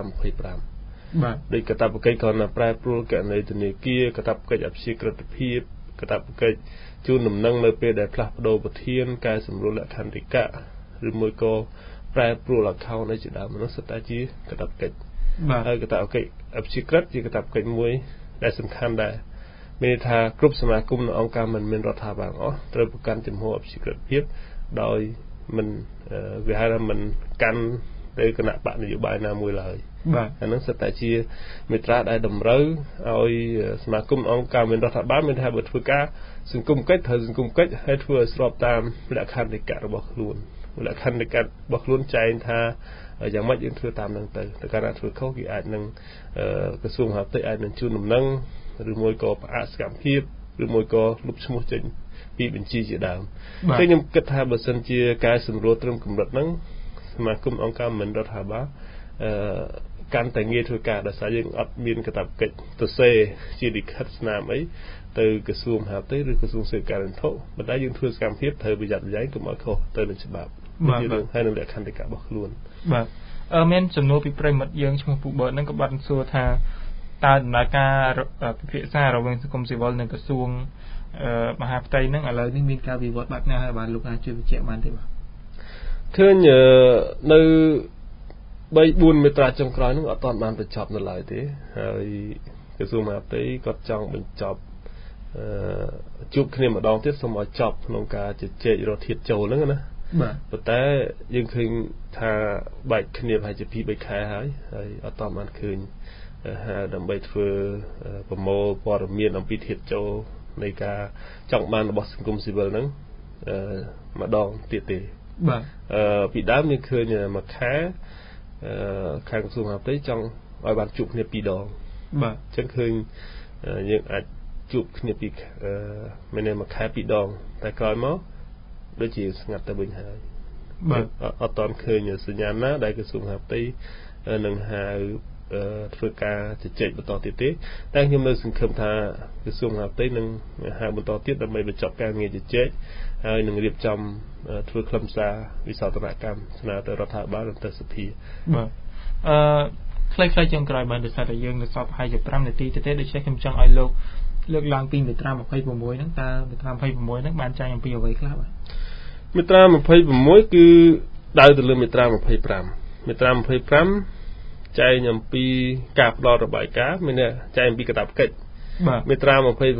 25 បាទដូចកាតព្វកិច្ចគ្រាន់តែប្រែប្រួលករណីធនាគារកាតព្វកិច្ចអព្យាក្រឹតភាពកាតព្វកិច្ចជូនដំណឹងនៅពេលដែលផ្លាស់ប្ដូរប្រធានកែសម្រួលលក្ខន្តិកៈឬមួយក៏ប្រែប្រួល account អីជាដើមនោះសុទ្ធតែជាកាតព្វកិច្ចហើយកាតព្វកិច្ចអព្យាក្រឹតជាកាតព្វកិច្ចមួយដែលសំខាន់ដែរមានន័យថាគ្រប់សមាគមនិងអង្គការមិនមែនរដ្ឋាភិបាលអស់ត្រូវប្រកាន់ជំហរអព្យាក្រឹតភាពដោយមិនវាហៅថាមិនកាន់ទៅគណៈបកនយោបាយណាមួយឡើយបាទអានឹងសិតតែជាមេត្រាដែលតម្រូវឲ្យសមាគមអង្គការមានរដ្ឋាភិបាលមានថាបើធ្វើការសង្គមកិច្ចត្រូវសង្គមកិច្ចហើយធ្វើឲ្យស្របតាមលក្ខន្តិកៈរបស់ខ្លួនលក្ខន្តិកៈរបស់ខ្លួនចែងថាយ៉ាងម៉េចយើងធ្វើតាមនឹងទៅកាលណាធ្វើខុសគេអាចនឹងក្រសួងមហាផ្ទៃអាចនឹងជូនដំណឹងឬមួយក៏ផ្អាកសកម្មភាពឬមួយក៏លុបឈ្មោះចេញពីបញ្ជីជាដើមតែខ្ញុំគិតថាបើសិនជាការសម្រួលត្រឹមកម្រិតហ្នឹងសមាគមអង្គការមិនរដ្ឋាភិបាលកាន់តែងាយធ្វើការដោយសារយើងអត់មានកាតព្វកិច្ចទៅសេជាលិខិតស្នាមអីទៅក្រសួងមហាផ្ទៃឬក្រសួងសេដ្ឋកិច្ចការធុប៉ុន្តែយើងធ្វើសកម្មភាពត្រូវប្រយ័ត្នប្រយែងកុំឲ្យខុសទៅនឹងច្បាប់ជារឿងហើយនឹងលក្ខន្តិកៈរបស់ខ្លួនបាទមានចំនួនពីប្រិមិត្តយើងឈ្មោះពូបឺតហ្នឹងក៏បាត់សួរថាតើដំណើរការពិភាក្សារវាងសង្គមស៊ីវិលនិងក្រសួងមហាផ្ទៃហ្នឹងឥឡូវនេះមានការវិវត្តបែបណាហើយបាទលោកអាចជួយបញ្ជាក់បានទេបាទឃើញនៅ 3-4 មេត្រាចុងក្រោយហ្នឹងអត់ទាន់បានបញ្ចប់នៅឡើយទេហើយក្រសួងមហាផ្ទៃគាត់ចង់បញ្ចប់ជួបគ្នាម្ដងទៀតសូមឲ្យចប់ក្នុងការជជែករកធាតុចូលហ្នឹងណាបាទប៉ុន្តែយើងឃើញថាបែកគ្នាប្រហែលជា 2-3 ខែហើយអត់ទាន់បានឃើញដើម្បីធ្វើប្រមូលព័ត៌មានអំពីធាតុចូលនៃការចង់បានរបស់សង្គមស៊ីវិលហ្នឹងម្ដងទៀតទេបាទពីដើមយើងឃើញមួយខែខាងក្រសួងមហាផ្ទៃចង់ឲ្យបានជួបគ្នា2ដងបាទអញ្ចឹងឃើញយើងអាចជួបគ្នាពីមានមួយខែ2ដងតែក្រោយមកដូចជាស្ងាត់ទៅវិញហើយបាទអត់ទាន់ឃើញសញ្ញាណាដែលក្រសួងមហាផ្ទៃនឹងហៅធ្វើការជជែកបន្តទៀតទេតែខ្ញុំនៅសង្ឃឹមថាក្រសួងមហាផ្ទៃនឹងហៅបន្តទៀតដើម្បីបញ្ចប់ការងារជជែកហើយនឹងរៀបចំធ្វើខ្លឹមសារវិសោធនកម្មស្នើទៅរដ្ឋាភិបាលនិងទៅសភាបាទខ្លីៗចុងក្រោយបានដោយសារតែយើងនៅសល់ប្រហែលជា5នាទីទេដូច្នេះខ្ញុំចង់ឲ្យលោកលើកឡើងពីមេត្រា26ហ្នឹងតើមេត្រា26ហ្នឹងបានចែងអំពីអ្វីខ្លះបាទមេត្រា26គឺដៅទៅលើមេត្រា25មេត្រា25ចែងអំពីការផ្ដល់របាយការណ៍មានចែងអំពីកាតព្វកិច្ចបាទមេត្រា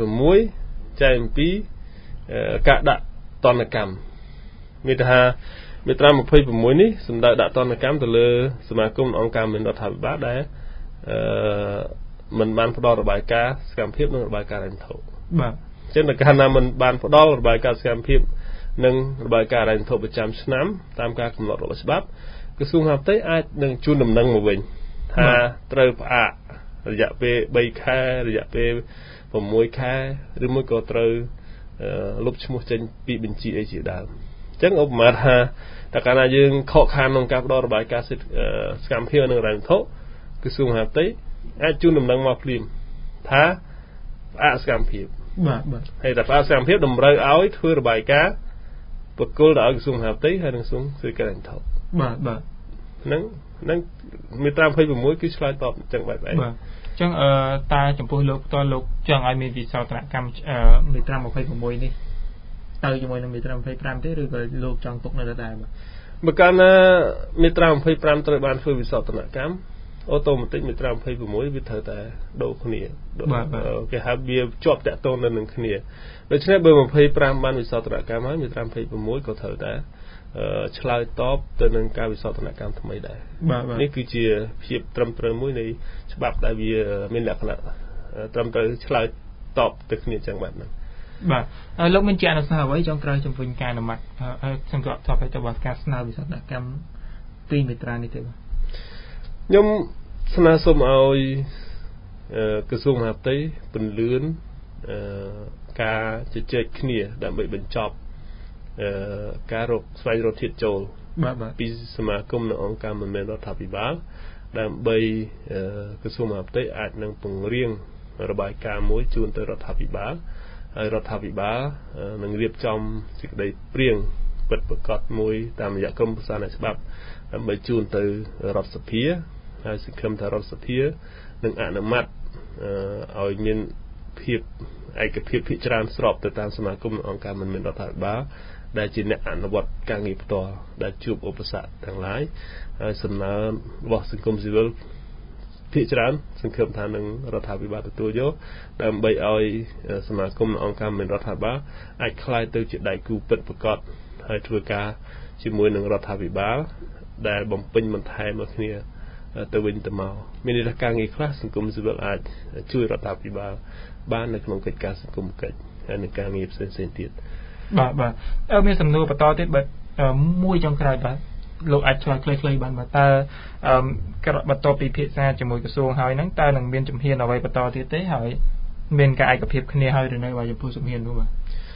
26ចែងអំពីការដាក់ទណ្ឌកម្មមានថាមេត្រា26នេះសម្ដៅដាក់ទណ្ឌកម្មទៅលើសមាគមអង្គការមិនរដ្ឋាភិបាលដែលមិនបានផ្ដល់របាយការណ៍សកម្មភាពនិងរបាយការណ៍ហិរញ្ញវត្ថុបាទអញ្ចឹងតែកាលណាមិនបានផ្ដល់របាយការណ៍សកម្មភាពនិងរបាយការណ៍ហិរញ្ញវត្ថុប្រចាំឆ្នាំតាមការកំណត់របស់ច្បាប់ក្រសួងមហាផ្ទៃអាចនឹងជូនដំណឹងមកវិញថាត្រូវផ្អាករយៈពេល3ខែរយៈពេល6ខែឬមួយក៏ត្រូវលុបឈ្មោះចេញពីបញ្ជីអីជាដើមអញ្ចឹងឧបមាថាតែកាលណាយើងខកខានក្នុងការផ្ដល់របាយការណ៍សកម្មភាពនិងហិរញ្ញវត្ថុក្រសួងមហាផ្ទៃអាចជូនដំណឹងមកភ្លាមថាផ្អាកសកម្មភាពបាទហើយតែផ្អាកសកម្មភាពតម្រូវឲ្យធ្វើរបាយការណ៍ប្រគល់ទៅឲ្យក្រសួងមហាផ្ទៃហើយនិងក្រសួងសេដ្ឋកិច្ចហិរញ្ញវត្ថុបាទហ្នឹងមេត្រា26គឺឆ្លើយតបអញ្ចឹងបែបហ្នឹងបាទអញ្ចឹងតើចំពោះលោកផ្ទាល់លោកចង់ឲ្យមានវិសោធនកម្មមេត្រា26នេះទៅជាមួយនឹងមេត្រា25ទេឬក៏លោកចង់ទុកនៅដដែលបាទបើកាលណាមេត្រា25ត្រូវបានធ្វើវិសោធនកម្មអូតូម៉ាទិកមេត្រា26វាត្រូវតែដូរគ្នាគេហៅវាជាប់តាក់ទងនៅនឹងគ្នាដូច្នេះបើ25បានវិសោធនកម្មហើយមេត្រា26ក៏ត្រូវតែឆ្លើយតបទៅនឹងការវិសោធនកម្មថ្មីដែរនេះគឺជាភាពត្រឹមត្រូវមួយនៃច្បាប់ដែលវាមានលក្ខណៈត្រឹមត្រូវឆ្លើយតបទៅគ្នាចឹងបាទហ្នឹងបាទលោកមានជាអនុសាសន៍អ្វីចុងក្រោយជំវិញការអនុម័តសង្កត់ថតទៅរបស់ការស្នើវិសោធនកម្មពីមេត្រានេះទេបាទខ្ញុំស្នើសុំឲ្យក្រសួងមហាផ្ទៃពន្លឿនការជជែកគ្នាដើម្បីបញ្ចប់ការស្វែងរកធាតុចូលពីសមាគមនិងអង្គការមិនមែនរដ្ឋាភិបាលដើម្បីក្រសួងមហាផ្ទៃអាចនឹងពង្រៀងរបាយការណ៍មួយជូនទៅរដ្ឋាភិបាលហើយរដ្ឋាភិបាលនឹងរៀបចំសេចក្តីព្រាងពិតប្រាកដមួយតាមរយៈក្រមប្រសាសន៍ច្បាប់ដើម្បីជូនទៅរដ្ឋសភាហើយសង្ឃឹមថារដ្ឋសភានឹងអនុម័តឲ្យមានភាពឯកភាពភាគច្រើនស្របទៅតាមសមាគមនិងអង្គការមិនមែនរដ្ឋាភិបាលដែលជាអ្នកអនុវត្តការងារផ្ទាល់ដែលជួបឧបសគ្គទាំងឡាយហើយសំណើរបស់សង្គមស៊ីវិលភាគច្រើនសង្ឃឹមថានឹងរដ្ឋាភិបាលទទួលយកដើម្បីឲ្យសមាគមនិងអង្គការមិនមែនរដ្ឋាភិបាលអាចក្លាយទៅជាដៃគូពិតប្រាកដហើយធ្វើការជាមួយនឹងរដ្ឋាភិបាលដែលបំពេញបន្ថែមមកគ្នាទៅវិញទៅមកមានន័យថាការងារខ្លះសង្គមស៊ីវិលអាចជួយរដ្ឋាភិបាលបាននៅក្នុងកិច្ចការសង្គមកិច្ចហើយនឹងការងារផ្សេងៗទៀតបាទមានសំណួរបន្តទៀតបាទមួយចុងក្រោយបាទលោកអាចឆ្លើយខ្លីៗបានបាទតើបន្ទាប់ពីភាសាជាមួយក្រសួងហើយហ្នឹងតើនឹងមានជំហានអ្វីបន្តទៀតទេហើយមានការឯកភាពគ្នាហើយឬនៅបាទចំពោះជំហាននោះបាទ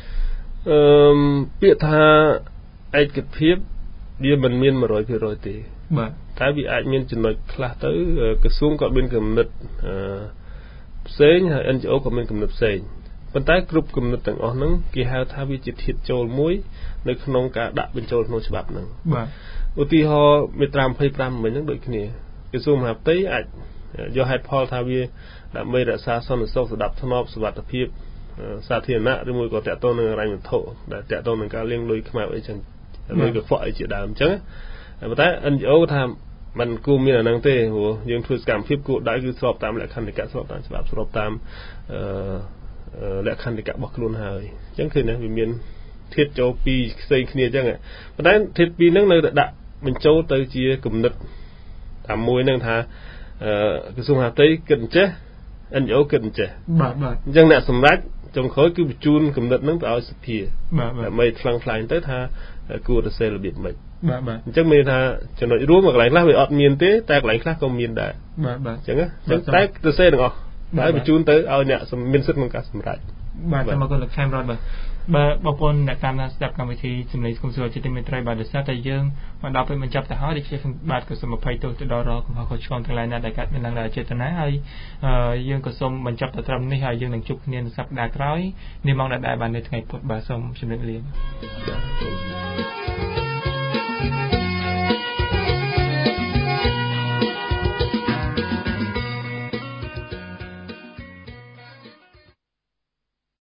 ពាក្យថាឯកភាពវាមិនមាន 100% ទេបាទតែវាអាចមានចំណុចខ្លះទៅក្រសួងក៏មានគំនិតផ្សេងហើយ NGO ក៏មានគំនិតផ្សេងប៉ុន្តែគ្រប់គំនិតទាំងអស់ហ្នឹងគេហៅថាវាជាធាតុចូលមួយនៅក្នុងការដាក់បញ្ចូលក្នុងច្បាប់ហ្នឹងបាទឧទាហរណ៍មេត្រា25មិញហ្នឹងដូចគ្នាក្រសួងមហាផ្ទៃអាចយកហេតុផលថាវាដើម្បីរក្សាសន្តិសុខស្ដាប់ធ្នាប់សុវត្ថិភាពសាធារណៈឬមួយក៏តាក់ទងនឹងហិរញ្ញវត្ថុដែលតាក់ទងនឹងការលាងលុយខ្មៅអីចឹងលុយកខ្វក់អីជាដើមអញ្ចឹងប៉ុន្តែ NGO ថាมันគួរមានអាហ្នឹងទេព្រោះយើងធ្វើសកម្មភាពគួរដៅគឺស្របតាមលក្ខន្តិកៈស្របតាមច្បាប់ស្របតាមលក្ខន្តិកៈរបស់ខ្លួនហើយអញ្ចឹងគឺវាមានធាតុចូលពីរផ្សេងគ្នាអញ្ចឹងប៉ុន្តែធាតុពីរហ្នឹងនៅតែដាក់បញ្ចូលទៅជាគំនិតតាមមួយហ្នឹងថាក្រសួងមហាផ្ទៃគិតអញ្ចេះ NGO គិតអញ្ចេះបាទអញ្ចឹងអ្នកសម្រេចចុងក្រោយគឺបញ្ជូនគំនិតហ្នឹងទៅឲ្យសភាដើម្បីថ្លឹងថ្លែងទៅថាគួរទៅសេរបៀបម៉េចបាទអញ្ចឹងមានថាចំណុចរួមកន្លែងខ្លះវាអត់មានទេតែកន្លែងខ្លះក៏មានដែរបាទអញ្ចឹងតែទៅសេទាំងអស់ហើយបញ្ជូនទៅឲ្យអ្នកមានសិទ្ធិក្នុងការសម្រេចបាទសូមអរគុណលោកខេមរតបាទបងប្អូនអ្នកតាមដានស្ដាប់កម្មវិធីសម្លេងសង្គមស៊ីវិលជាទីមេត្រីបាទដោយសារតែយើងមកដល់ពេលបញ្ចប់ទៅហើយដូចជាបាទក៏សូមអភ័យទោសទៅដល់រាល់កំហុសខុសឆ្គងទាំងឡាយណាដែលកើតមានឡើងដោយចេតនាហើយយើងក៏សូមបញ្ចប់ទៅត្រឹមនេះហើយយើងនឹងជួបគ្នានៅសប្ដាហ៍ក្រោយនាម៉ោងដដែលបាននៅថ្ងៃពុធបាទសូមជម្រាបលា